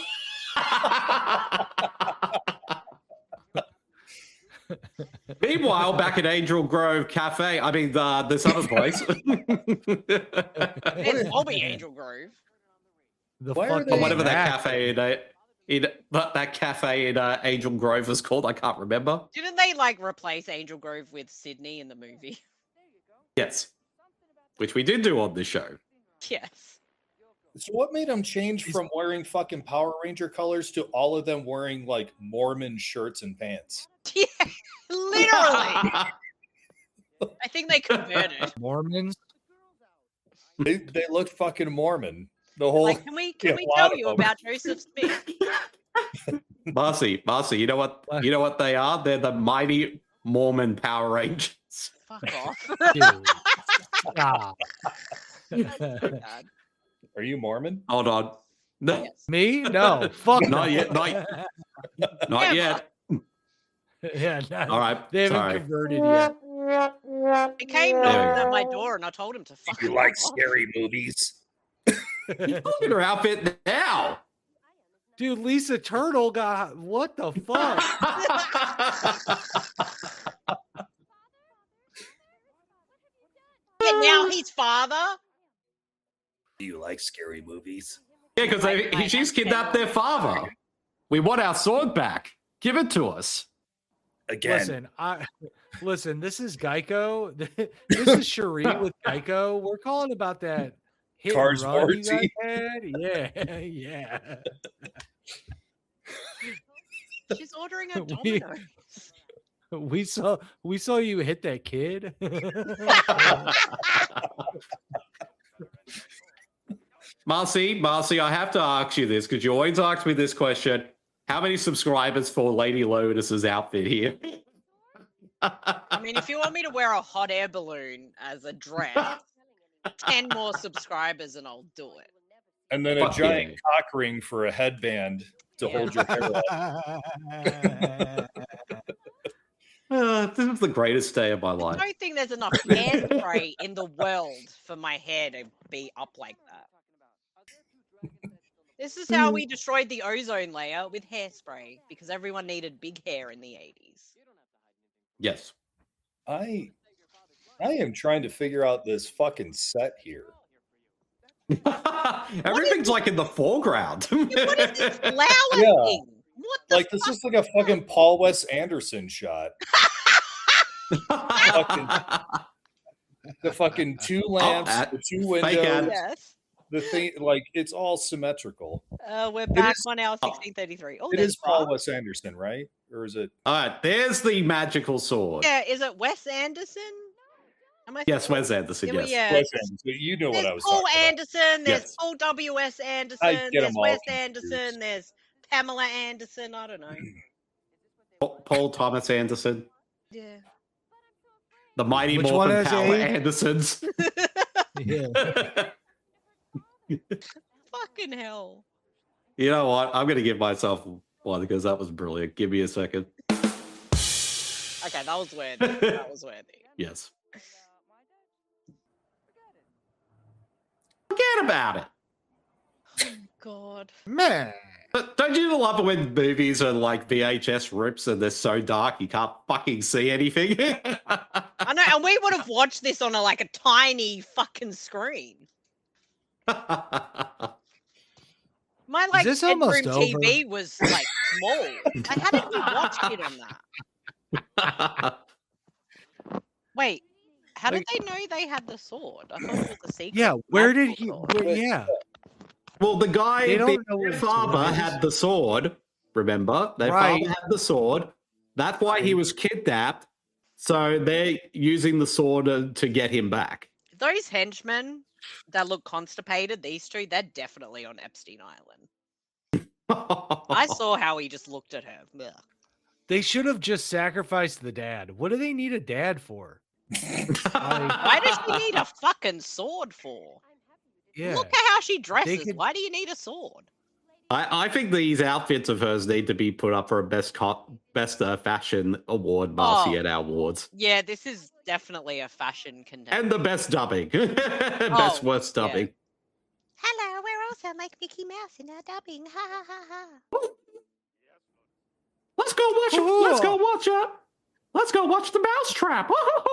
Meanwhile, back at Angel Grove Cafe, I mean uh, this other place. It's Bobby Angel Grove. The Why are fucking they- Or whatever that Mac. cafe in, uh, in that, that cafe in uh, Angel Grove was called. I can't remember. Didn't they like replace Angel Grove with Sydney in the movie? Yes, which we did do on this show. Yes. So what made them change from wearing fucking Power Ranger colors to all of them wearing like Mormon shirts and pants? Yeah. Literally. I think they converted. Mormons. They they looked fucking Mormon. The whole Like, can we can yeah, we a lot tell of you them. about Joseph Smith? Marcy, Marcy, you know what? You know what they are? They're the mighty Mormon Power Rangers. Fuck off. Dude. Stop. God. Are you Mormon? Hold on. No, Yes. Me? No. Fuck Not no. yet, not- not Yeah, yet. Yeah, not, All right. they haven't Sorry. converted yet. He came There knocking we at go. my door and I told him to fuck You off. like scary movies? Look at her outfit now. Dude, Lisa Turtle got what the fuck? Yeah, now he's father. Do you like scary movies? Yeah, because she's kidnapped their father. We want our sword back. Give it to us. Again. Listen, I listen. This is Geico. This is Cherie with Geico. We're calling about that hit Cars and run you guys warranty. had. Yeah, yeah. She's ordering a We- Domino's. We saw we saw you hit that kid. Marcy, Marcy, I have to ask you this because you always ask me this question. How many subscribers for Lady Lotus's outfit here? I mean, if you want me to wear a hot air balloon as a dress, ten more subscribers and I'll do it. And then a Fuck giant yeah. cock ring for a headband to Yeah. hold your hair up. Uh, this is the greatest day of my I life. don't think there's enough hairspray in the world for my hair to be up like that. This is how we destroyed the ozone layer with hairspray because everyone needed big hair in the eighties. Yes. I I am trying to figure out this fucking set here. Everything's like in the foreground. What is this flower Yeah. thing? What the Like this is like a fucking Paul Wes Anderson shot. Fucking- The fucking two lamps, ad. the two Fake windows, ad. Yes. the thing, like it's all symmetrical. Uh, we're back is- on our sixteen thirty-three. Oh, It there's is Paul Rob. Wes Anderson, right? Or is it? All right, there's the magical sword. Yeah, is it Wes Anderson? Am I Yes, thinking- Wes Anderson, Yeah, well, yes. yeah. Wes Anderson. You know what There's I was Paul talking about. Anderson. There's Yes. Paul W. S. Anderson. I get There's 'em all Wes confused. Anderson. There's Pamela Anderson. I don't know. Pa- Paul Thomas Anderson. Yeah. The Mighty Which one Morphin has Power A? Andersons. Yeah. Fucking hell. You know what? I'm going to give myself one because that was brilliant. Give me a second. Okay, that was worthy. That was worthy. Yes. Forget about it. God. Man. But don't you love it when movies are like V H S rips and they're so dark you can't fucking see anything? I know, and we would have watched this on a like a tiny fucking screen. My like this bedroom almost T V was like small. Like, how did we watch it on that? Wait, how did they know they had the sword? I thought it was a secret. Yeah, where did magical he? sword. Where, yeah. Well, the guy, They the, don't know their what father sword is. had the sword. Remember, their Right. father had the sword. That's why he was kidnapped. So they're using the sword to, to get him back. Those henchmen that look constipated, these two, they're definitely on Epstein Island. I saw how he just looked at her. Ugh. They should have just sacrificed the dad. What do they need a dad for? Why does she need a fucking sword for? Yeah. Look at how she dresses. could- Why do you need a sword? I, I think these outfits of hers need to be put up for a best co- best uh, fashion award, Marcy, Oh. at our awards. Yeah, this is definitely a fashion contender. And the best dubbing. best Oh, worst yeah. dubbing. Hello, we're also like Mickey Mouse in our dubbing. Ha ha ha ha. Let's go watch it. Let's go watch it. Let's go watch the Mousetrap.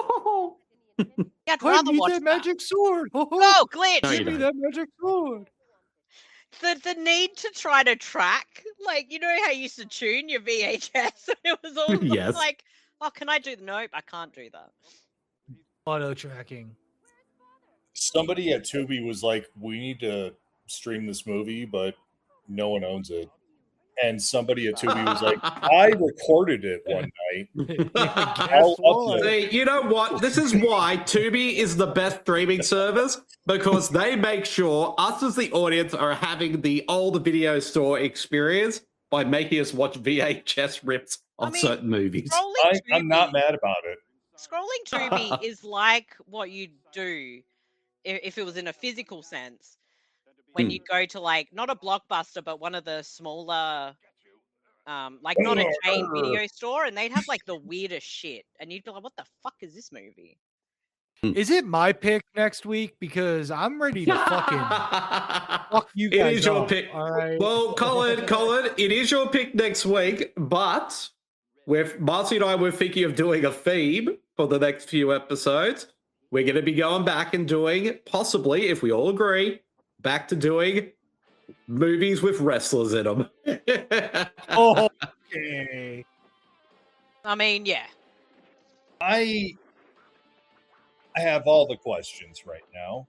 Yeah, I'd I rather need watch that that. magic sword. Oh, glitch! No, you Give me don't. that magic sword. The the need to try to track, like you know how you used to tune your V H S, and it was all Yes. like, oh, can I do? Nope, I can't do that. Auto tracking. Somebody at Tubi was like, "We need to stream this movie, but no one owns it." And somebody at Tubi was like, "I recorded it one night. I'll upload it." See, you know what? This is why Tubi is the best streaming service because they make sure us as the audience are having the old video store experience by making us watch V H S rips of I mean, certain movies. Scrolling I, I'm not Tubi- mad about it. Scrolling Tubi is like what you'd do if, if it was in a physical sense. When Hmm. you go to like not a Blockbuster, but one of the smaller, um, like not a chain video store, and they'd have like the weirdest shit, and you'd be like, "What the fuck is this movie?" Is it my pick next week? Because I'm ready to fucking fuck you guys. It is your up, pick. All right. Well, Colin, Colin, it is your pick next week, but with Marcy and I were thinking of doing a theme for the next few episodes. We're going to be going back and doing, possibly, if we all agree, back to doing movies with wrestlers in them. Oh, okay. I mean, yeah. I I have all the questions right now.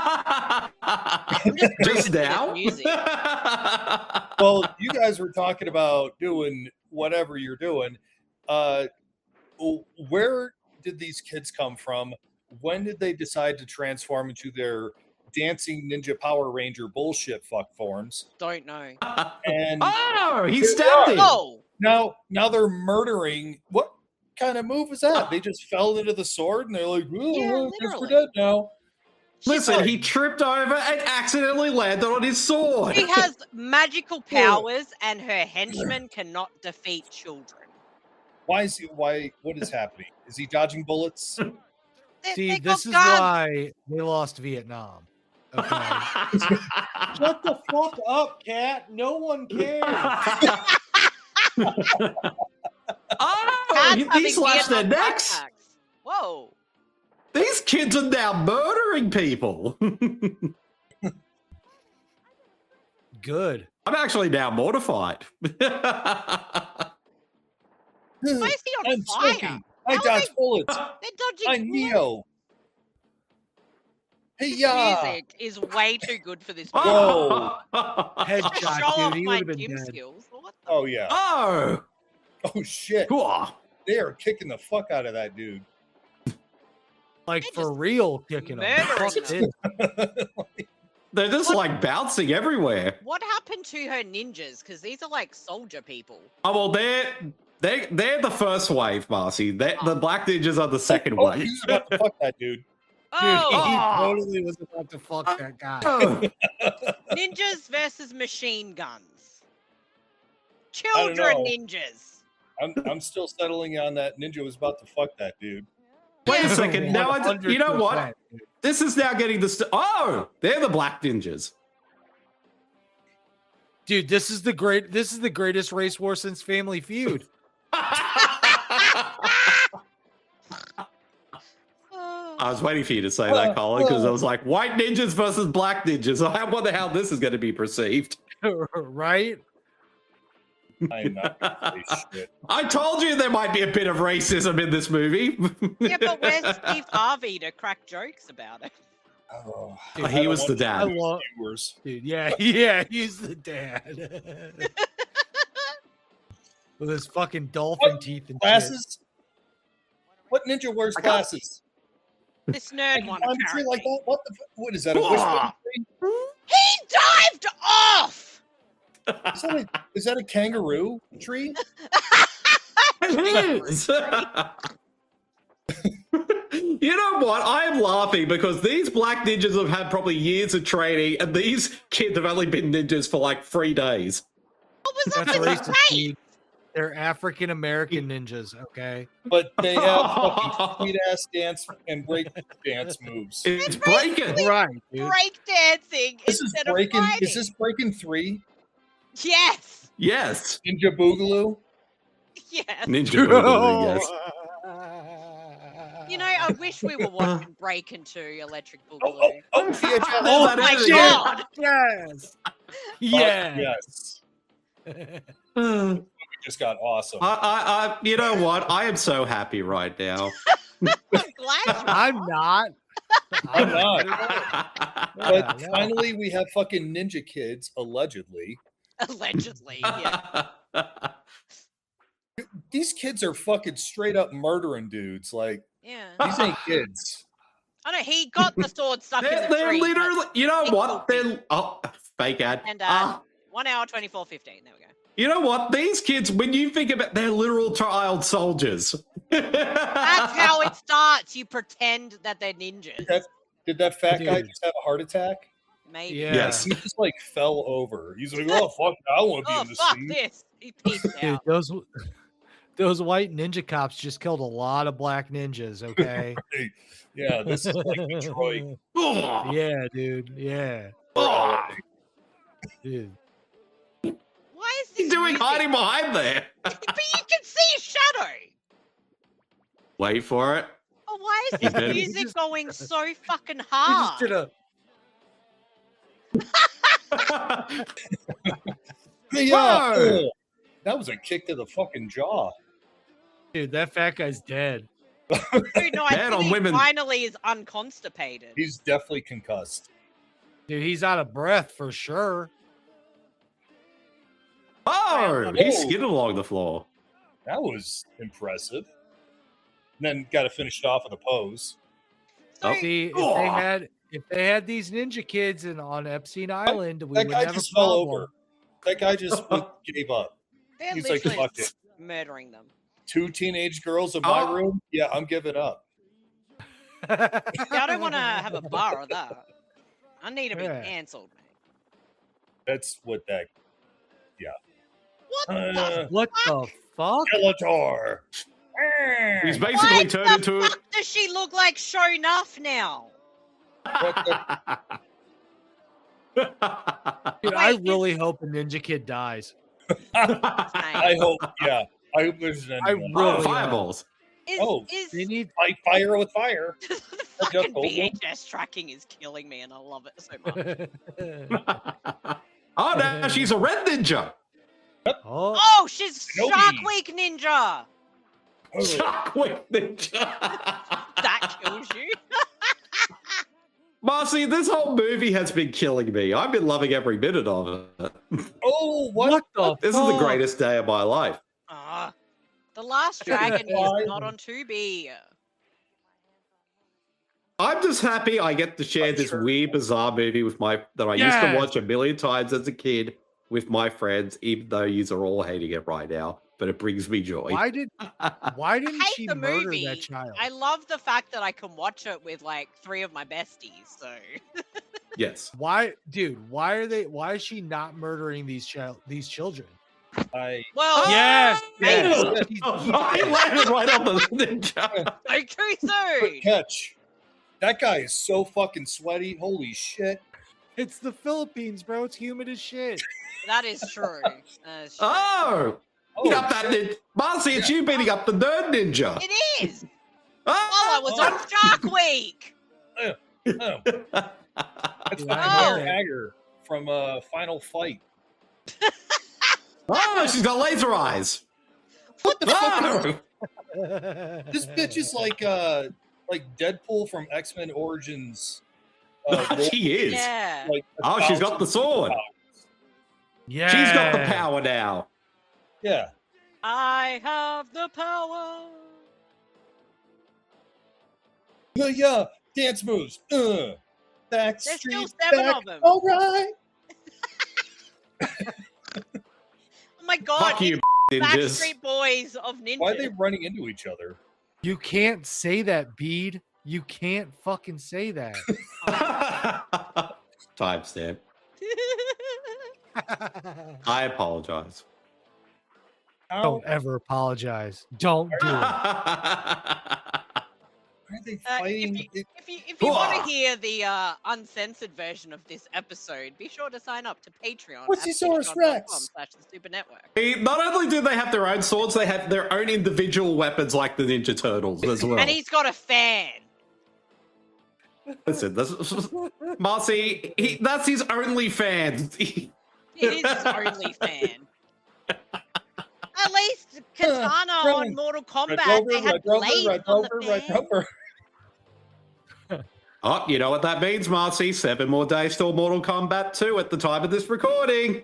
Just now? Well, you guys were talking about doing whatever you're doing. Uh, where did these kids come from? When did they decide to transform into their dancing ninja Power Ranger bullshit fuck forms? Don't know. And oh, he stabbed him. Oh. Now, now they're murdering. What kind of move is that? They just fell into the sword and they're like, oh, Yeah, well, guess we're literally. dead now. Listen, he tripped over and accidentally landed on his sword. She has magical powers, and her henchmen cannot defeat children. Why is he? Why? What is happening? Is he dodging bullets? They, See, they this got is guns. why they lost Vietnam. Okay. Shut the fuck up, Cat. No one cares. Oh, Cats he, having he slashed their Vietnam necks. flashbacks. Whoa. These kids are now murdering people. Good. I'm actually now mortified. Why is he on I'm fire? smoking. I How are dodge they- bullets. They're dodging I bullets. Neo. Hey, This yeah. music is way too good for this movie. Whoa. Headshot, Show off dude. He my would have been gym dead. skills. What the Oh yeah. Oh, Oh shit. cool. They are kicking the fuck out of that dude. Like They for just real kicking him. murdering Fuck them. this. They're just like bouncing everywhere. What happened to her ninjas? Because these are like soldier people. Oh well, they're they they're the first wave, Marcy. They, The black ninjas are the second Oh, wave. he's about to fuck that dude. Dude, Oh, he Oh. totally was about to fuck that guy. Oh. ninjas versus machine guns. don't Children know. ninjas. I'm I'm still settling on that ninja was about to fuck that dude. Wait a second. Now I d- you know what? This is now getting the st- oh, they're the black ninjas. Dude, this is the great this is the greatest race war since Family Feud. I was waiting for you to say that, Colin, because I was like, white ninjas versus black ninjas. I wonder how this is going to be perceived. Right? I am not gonna say shit. I told you there might be a bit of racism in this movie. Yeah, but where's Steve Harvey to crack jokes about it? Oh, Dude, he was the I dad. love viewers. dude, yeah, yeah, he's the dad. With his fucking dolphin What? teeth and shit. Glasses? What ninja wears I got- glasses? This nerd one, Climb a tree apparently. like that? What the? F- what is that? A Whoa. wishbone tree? He dived off! Is that a, is that a kangaroo tree? It is. You know what? I am laughing because these black ninjas have had probably years of training, and these kids have only been ninjas for like three days. What was up That's with his racist, face? dude. They're African American ninjas, okay? But they have fucking sweet ass dance and break dance moves. It's breaking. Right, dude. Break dancing This is instead breaking. of fighting. Is this breaking three? Yes. Yes. Ninja Boogaloo? Yes. Ninja Boogaloo, yes. You know, I wish we were watching Breaking two Electric Oh, Boogaloo. oh, oh, V H S. Oh, Oh my is- god! Yes. Fuck Yes. yes. I, We just got awesome. I, I, you know what? I am so happy right now. I'm glad you I'm not. I'm not. Yeah, But no. finally, we have fucking ninja kids, allegedly. allegedly. Yeah. These kids are fucking straight up murdering dudes. Like, Yeah. these ain't kids. I know he got the sword stuck in They're, the they're tree. but- literally, you know Big what? cool They're oh, fake ad. And uh, Ah, one hour twenty four fifteen. There we go. you know what? These kids, when you think about, they're literal child soldiers. That's how it starts. You pretend that they're ninjas. That, did that fat guy Dude. just have a heart attack? Maybe. Yeah. Yes. He just like fell over. He's like, oh fuck, I want to be Oh in the fuck scene. this! He peeked Dude, out. those those white ninja cops just killed a lot of black ninjas. Okay. Right. Yeah, this is like Detroit. Yeah, dude. Yeah, Oh, dude. Why is he's this doing music? hiding behind there. But you can see a shadow. Wait for it. Oh, why is He this better- music just- going so fucking He just hard? did a Yeah, Whoa! oh, that was a kick to the fucking jaw. dude. That fat guy's dead. Dude, no, I Bad think on he women. finally is unconstipated. He's definitely concussed. Dude, he's out of breath for sure. Oh, he Oh. skidded along the floor. That was impressive. And then got to finish it off with a pose. So, See, if Oh. they had if they had these ninja kids in on Epstein Island, we That would guy have a just fell problem. over. That guy just w- gave up. they're He's like, literally fuck it. murdering them. Two teenage girls in my Oh. room? Yeah, I'm giving up. Yeah, I don't want to have a bar of that. I need to be Yeah. cancelled, man. That's what that. What Uh, the What the fuck? Skeletor. He's Why basically the turned into. fuck does she look like Show Nuff now? What the- Dude, I Wait, really hope a ninja kid dies. I hope, yeah. I hope there's an I end. Oh, really fireballs. Is, Oh, is They need Fight fire with fire. the Jeff fucking Goldblum. V H S tracking is killing me, and I love it so much. Oh, now she's a red ninja. oh, Oh, she's Kenobi. Shark Week Ninja. Shockwave ninja. That kills you. Marcy, this whole movie has been killing me. I've been loving every minute of it. Oh, what? what the This is the fuck? greatest day of my life. Ah, The Last Dragon is not on Tubi. I'm just happy I get to share I'm this sure. weird, bizarre movie with my that I used Yes. to watch a million times as a kid with my friends, even though you are all hating it right now. But it brings me joy. Why did why I didn't hate she the murder movie. that child? I love the fact that I can watch it with like three of my besties. So Yes. Why, dude? Why are they? Why is she not murdering these child these children? I well, yes, maybe. yes. I landed right on the ninja. So too soon. quick catch. That guy is so fucking sweaty. Holy shit. It's the Philippines, bro. It's humid as shit. That is true. That is true. Oh, Oh, beat up that ninja. Marcy, it's you beating up the nerd ninja. It is. Oh, Well, I was on Shark Week. oh. That's Dude, fucking I Mary know. Hager from uh, Final Fight. Oh, she's got laser eyes. What the fuck? Oh. This bitch is like uh like Deadpool from X-Men Origins. Uh, She is. Yeah. like a Oh, she's got the thousand sword. powers. Yeah, She's got the power now. Yeah. I have the power. Yeah, yeah. Dance moves. Uh. Back There's still street. seven back. of them. All right. Oh my god. Fuck you, it's ninjas. Backstreet Boys of Ninja. Why are they running into each other? You can't say that, Bede. You can't fucking say that. Timestamp. I apologize. How Don't ever apologize. Don't do it. are they Uh, fighting? if you, It- if you, if you want to hear the uh, uncensored version of this episode, be sure to sign up to Patreon. What's at the Saurus patreon dot com Rex? Slash the Super Network. Not only do they have their own swords, they have their own individual weapons like the Ninja Turtles as well. And he's got a fan. Listen, this, Marcy, he, that's his only fan. It is his only fan. At least Katana Red- on Mortal Red Kombat, Rover, they had Red Rover, blades Red on the Rover, Red fan. Rover. Oh, you know what that means, Marcy? Seven more days till Mortal Kombat two at the time of this recording.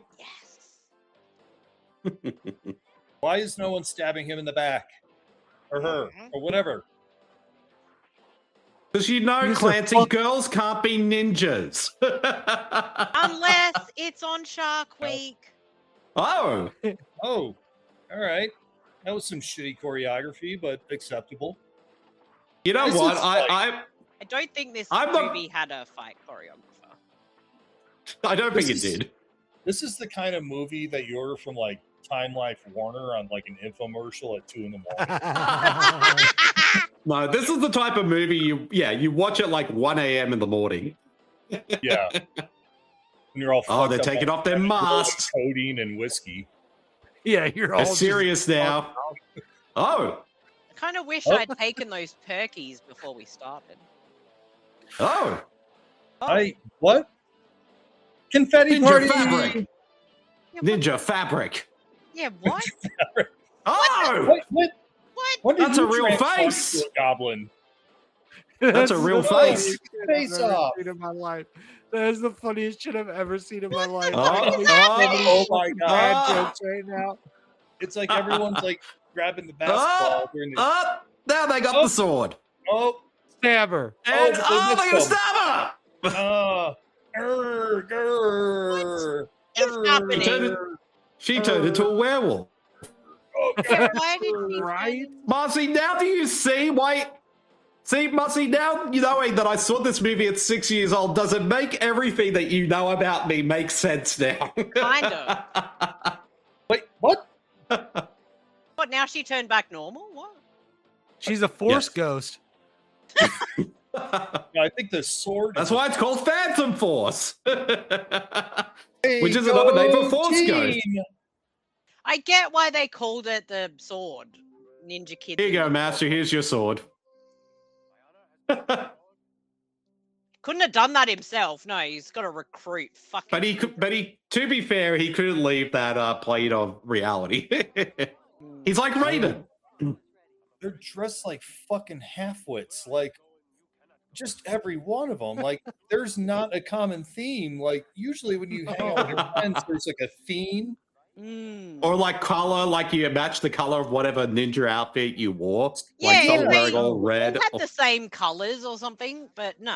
Yes. Why is no one stabbing him in the back? Or her, Mhm. or whatever. Because you know, He's a Clancy, fuck- girls can't be ninjas. Unless it's on Shark Week. Oh, Oh, all right. That was some shitty choreography, but acceptable. you know This what? is I, like- I I don't think this I'm not- movie had a fight choreographer. I don't think it This is- did. This is the kind of movie that you order from like Time Life Warner on like an infomercial at two in the morning. No, this is the type of movie you, yeah, you watch at like one a.m. in the morning. Yeah. When you're all oh, they're fucked up taking on off their masks. codeine and whiskey. Yeah, you're all They're just serious now. Oh, I kind of wish Oh. I'd taken those perkies before we started. oh, I what? Confetti Ninja party. fabric. Yeah, Ninja fabric. Yeah, what? Oh, What? What? What? When did That's a you real transform face. into a goblin. That's a real the face. funniest shit Face I've ever off. seen in my life. That is the funniest shit I've ever seen in my life. Oh, I can make oh, so many oh my fucking God. bad jokes right now. It's like everyone's like grabbing the basketball during the Oh, now they got Oh. the sword. oh Stabber. And, they oh, missed they got him. stabber. uh grr, grr, Is grr, happening? grr. She turned into a werewolf. Oh, Yeah, why did she Right? Marcy, now do you see why? See, Marcy, now you knowing that I saw this movie at six years old, does it make everything that you know about me make sense now? Kind of. Wait, what? What, now she turned back normal? What? She's a force Yes. ghost. I think the sword. That's is why it's called Phantom Force. Hey, Which is another name for go Force Ghost. team! I get why they called it the sword. Ninja Kid. Here you go, Ninja Master. Sword. Here's your sword. Couldn't have done that himself. No, he's got to recruit. Fucking. But he could, but he, to be fair, he couldn't leave that uh, plate of reality. He's like Raiden. They're dressed like fucking halfwits. Like, just every one of them. Like, there's not a common theme. Like, usually when you hang out with your friends, there's like a theme. Mm. Or like color, like you match the color of whatever ninja outfit you wore. Yeah, like yeah, some they wearing all red. They had the same colors or something, but no.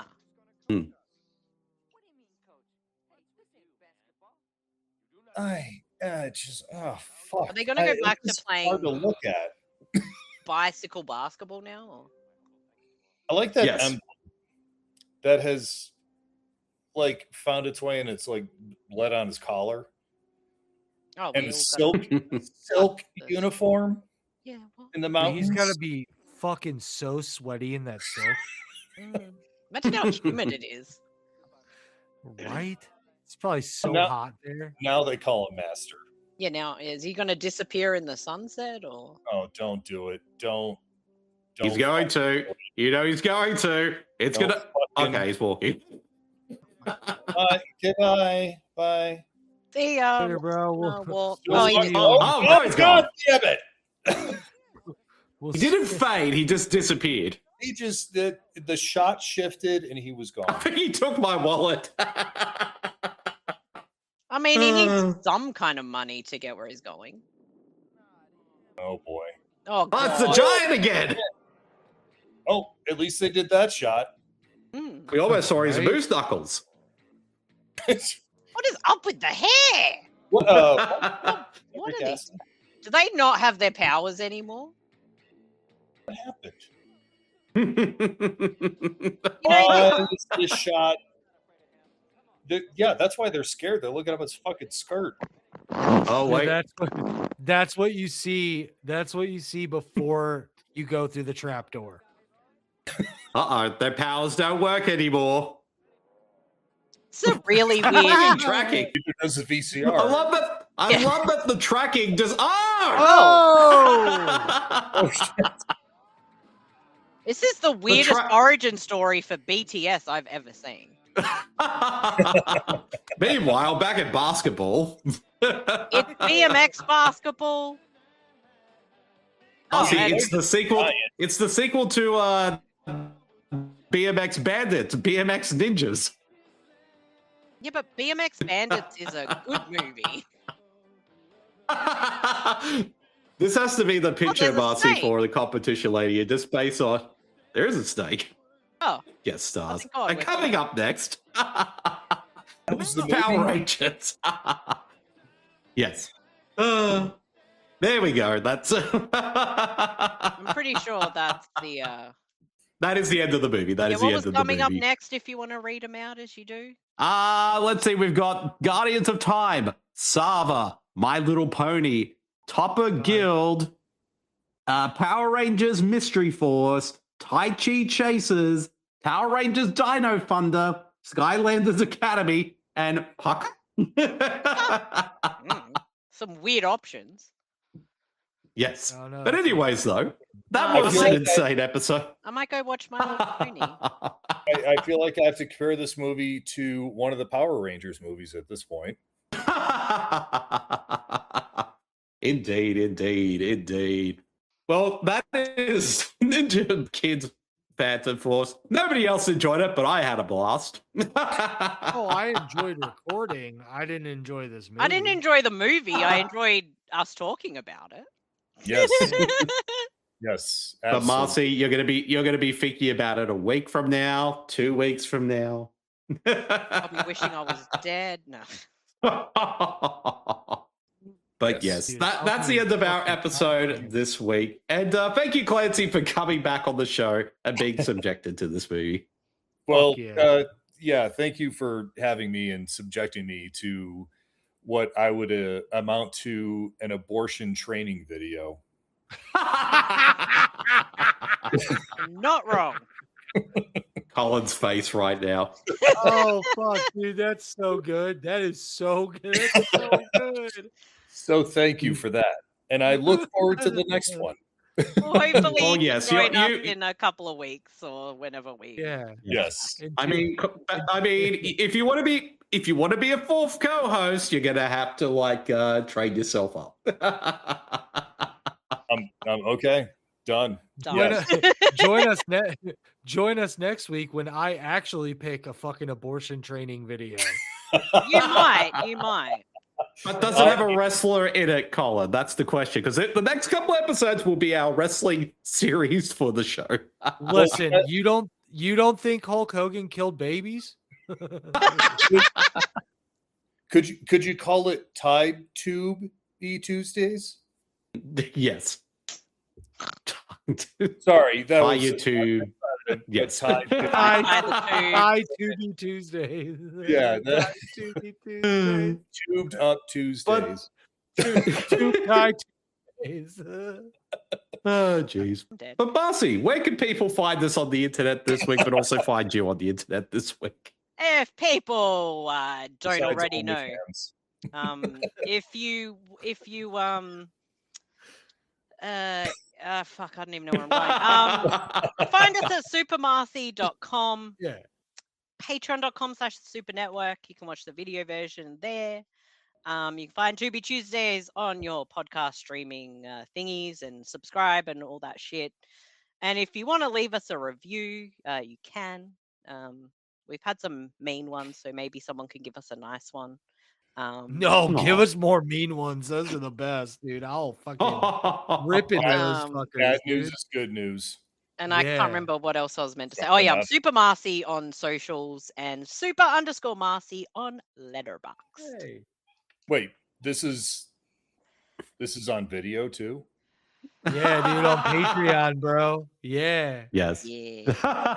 I uh, just oh fuck. Are they going to go I- back to it's playing hard to look at. bicycle basketball now? Or? I like that Yes. emblem that has like found its way and it's like bled on his collar Oh, and we a all silk silk this. uniform Yeah. Well, in the Dude, mountains. He's got to be fucking so sweaty in that silk. mm. Imagine how humid it is. Right? It's probably so Now- hot there. Now they call him master. Yeah. Now, is he going to disappear in the sunset or? Oh, don't do it. Don't. don't He's going to. You know he's going to. It's Don't gonna. fucking- Okay, he's walking. Bye. Goodbye. Bye. See ya. Later, bro. Uh, We'll, well, Oh, oh, he oh, did. oh, Oh, no, he's God gone. damn it. we'll He see- didn't fade. He just disappeared. He just the the shot shifted and he was I gone. think he took my wallet. I mean, he needs Uh. some kind of money to get where he's going. Oh boy. Oh, Oh, it's the God. giant again. Oh, at least they did that shot. Mm. We almost saw his Right. moose knuckles. What is up with the hair? What, uh, What Rick are these? Astley, Do they not have their powers anymore? what happened? You know, Why is this shot? The- yeah, that's why they're scared. They're looking up his fucking skirt. Oh Yeah, wait. that's what, that's what you see. That's what you see before you go through the trap door. Uh oh, their powers don't work anymore. it's a really Fucking weird. tracking. Does the V C I R? love that. I Yeah. love that the tracking just. Oh. Oh! Oh, shit. This is the weirdest tra- origin story for B T S I've ever seen. Meanwhile, back at basketball. It's B M X basketball. Oh, see, and- it's the sequel. Giant. It's the sequel to uh, B M X Bandits, B M X Ninjas. Yeah, but B M X Bandits is a good movie. This has to be the picture, there's a Marcy, snake. for the competition lady. And just based on, there is a snake. Oh, Yes, stars. think I And would. coming up next, That was the Power movie? Rangers. Yes. Uh, there we go. That's I'm pretty sure that's the. Uh... that is the end of the movie. That yeah, is what the was end of the coming up movie. next? If you want to read them out as you do. Ah, let's see. We've got Guardians of Time, Sava, My Little Pony, Topper Guild, uh, Power Rangers Mystery Force, Tai Chi Chasers, Power Rangers Dino Thunder, Skylanders Academy, and Puck. Mm, some weird options. Yes. Oh, no. But anyways, though, that Uh, was I an might- insane episode. I might go watch My Little Pony. I, I feel like I have to compare this movie to one of the Power Rangers movies at this point. Indeed, indeed, indeed. Well, that is Ninja Kids Phantom Force. Nobody else enjoyed it, but I had a blast. Oh, I enjoyed recording. I didn't enjoy this movie. I didn't enjoy the movie. I enjoyed us talking about it. Yes. Yes. But absolutely. Marcy, you're gonna be you're gonna be thinking about it a week from now, two weeks from now. I'll be wishing I was dead. No. But yes, Dude, that, I'll that's be the end of our fucking episode happy. this week. And uh, thank you, Clancy, for coming back on the show and being subjected to this movie. Well, yeah. uh, yeah, thank you for having me and subjecting me to what I would uh, amount to an abortion training video. Not wrong. Colin's face right now. Oh fuck, dude, that's so good. That is so good. That's so good. So thank you for that. And I look forward to the next one. Well, hopefully Oh, you yes, can you- join us you- in a couple of weeks or whenever we. Yeah. Yes. And I dude, mean, co- I mean, if you want to be if you want to be a fourth co-host, you're gonna have to like uh, trade yourself up. Um, um, okay. Done. Done. join, Yes. us, join us ne- join us next week when I actually pick a fucking abortion training video. You might. You might. But does it have a wrestler in it, Colin? That's the question. Because the next couple episodes will be our wrestling series for the show. Listen, you don't you don't think Hulk Hogan killed babies? Could you could you call it Tide Tube E Tuesdays? Yes. Sorry, that By was YouTube. Yes. Tide Tube. By the tube. Hi, Tuesday Tuesdays. Yeah, that- Hi, Tuesday Tuesdays. Tubed Up Tuesdays. Tube Hi Tuesdays. Oh, jeez. I'm dead. But Marcy, where can people find us on the internet this week, but also find you on the internet this week? If people uh, don't Besides already know, OnlyFans. um, if you if you um uh, uh fuck, I don't even know where I'm going. Um, find us at supermarthy dot com. Yeah. Patreon dot com slash super network. You can watch the video version there. Um, you can find Tubi Tuesdays on your podcast streaming uh, thingies and subscribe and all that shit. And if you want to leave us a review, uh, you can. Um, we've had some mean ones, so maybe someone can give us a nice one. Um, No, Aw. give us more mean ones. Those are the best, dude. I'll fucking rip into those Um, fuckers. Bad news dude. is good news. And I Yeah. can't remember what else I was meant to say. Oh yeah, I'm enough. Super Marcy on socials and Super underscore Marcy on Letterboxd. Hey. Wait, this is this is on video too? Yeah, dude, on Patreon, bro. Yeah. Yes. Yeah.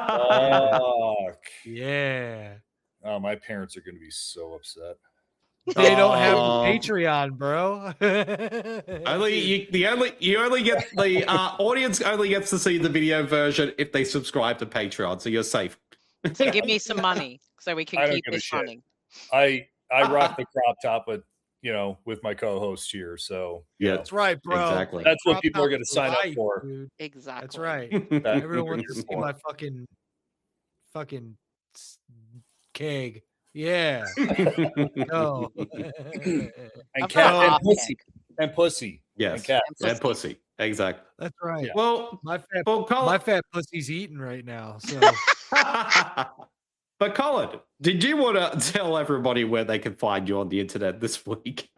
Fuck. Yeah. Oh, my parents are going to be so upset. They don't have a Oh. Patreon, bro. Only you, the only you only get the uh, audience only gets to see the video version if they subscribe to Patreon, so you're safe. So give me some money so we I can don't keep give a this shit. running. I I rock the crop top, but you know, with my co-host here, so you Yeah. know, That's right, bro. Exactly. That's what Crop people are top gonna for sign up life, for. dude. Exactly. That's right. that- Everyone wants to see my fucking fucking s- keg. Yeah. No. and I've cat got and half pussy and pussy Yes. and cat. And And pussy. Exactly. That's right. Yeah. Well, My fat well, Colin, my fat pussy's eating right now. So but Colin, did you want to tell everybody where they can find you on the internet this week?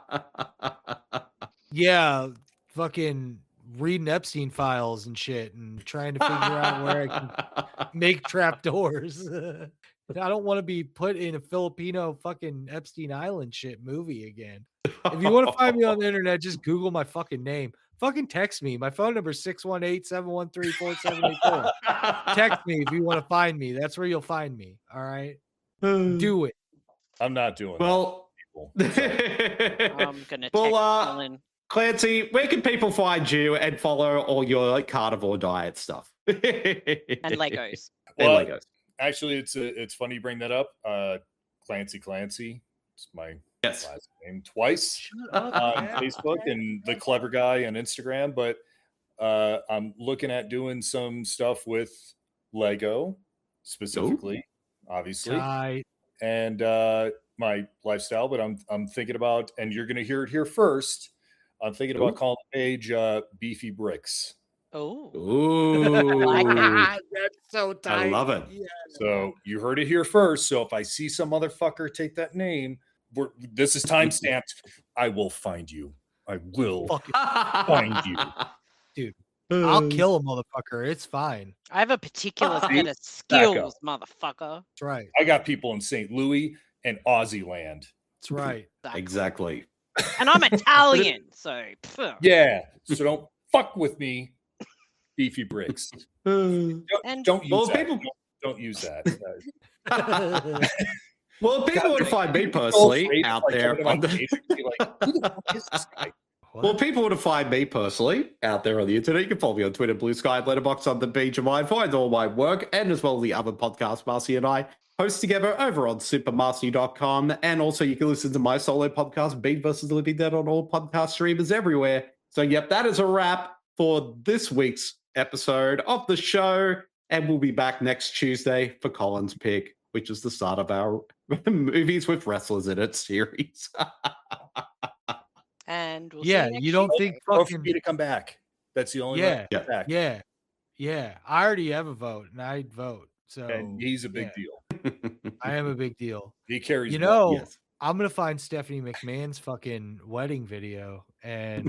yeah, fucking reading Epstein files and shit and trying to figure out where I can make trapdoors. I don't want to be put in a Filipino fucking Epstein Island shit movie again. If you want to find me on the internet, just Google my fucking name. Fucking text me. My phone number is six one eight, seven one three, four seven eight four. Text me if you want to find me. That's where you'll find me. All right. Do it. I'm not doing Well, that. I'm gonna text Well, uh, Colin. Clancy, where can people find you and follow all your like, carnivore diet stuff? And Legos. And Well, Legos. Actually, it's a, it's funny you bring that up. Uh, Clancy Clancy. It's my Yes. last name twice on Facebook and the clever guy on Instagram. But uh, I'm looking at doing some stuff with Lego specifically, obviously, Right. and uh, my lifestyle. But I'm I'm thinking about, and you're going to hear it here first. I'm thinking about Ooh. calling the page uh, Beefy Bricks. Oh. Ooh. That's so tight. I love it. Yeah. So you heard it here first. So if I see some motherfucker take that name, we're, this is time stamped. I will find you. I will Fucking find you. dude. I'll kill a motherfucker. It's fine. I have a particular See? set of Back up. skills, motherfucker. That's right. I got people in Saint Louis and Aussie land. That's right. Exactly. And I'm Italian, so phew. Yeah. So don't fuck with me, Beefy Bricks. Don't, And- don't use Well, that. people- Don't, don't use that. Uh, Well, people God, would find me people personally afraid to, out like, there come to on my the. page and be like, who the fuck is this guy? Well, people would find me personally out there on the internet. You can follow me on Twitter, Blue Sky, Letterboxd on the Beach of Mine. Find all my work and as well the other podcasts Marcy and I host together over on super marcy dot com. And also you can listen to my solo podcast, Beat versus the Living Dead, on all podcast streamers everywhere. So, yep, that is a wrap for this week's episode of the show. And we'll be back next Tuesday for Colin's pick, which is the start of our movies with wrestlers in it series. And we'll Yeah, see next you don't Tuesday. think Or for fucking me to come back. That's the only Yeah. way to come back. yeah, yeah. I already have a vote, and I'd vote. So And he's a big yeah, deal. I am a big deal. He carries You weight. know, Yes. I'm gonna find Stephanie McMahon's fucking wedding video, and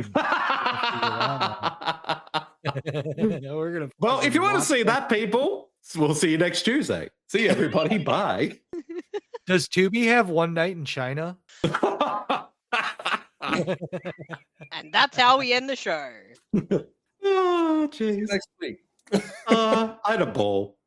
we're gonna. Well, if fucking you want to watch see that, people, we'll see you next Tuesday. See you, everybody. Bye. Does Tubi have One Night in China? And that's how we end the show. Oh, jeez. Next week. Uh, I had a ball.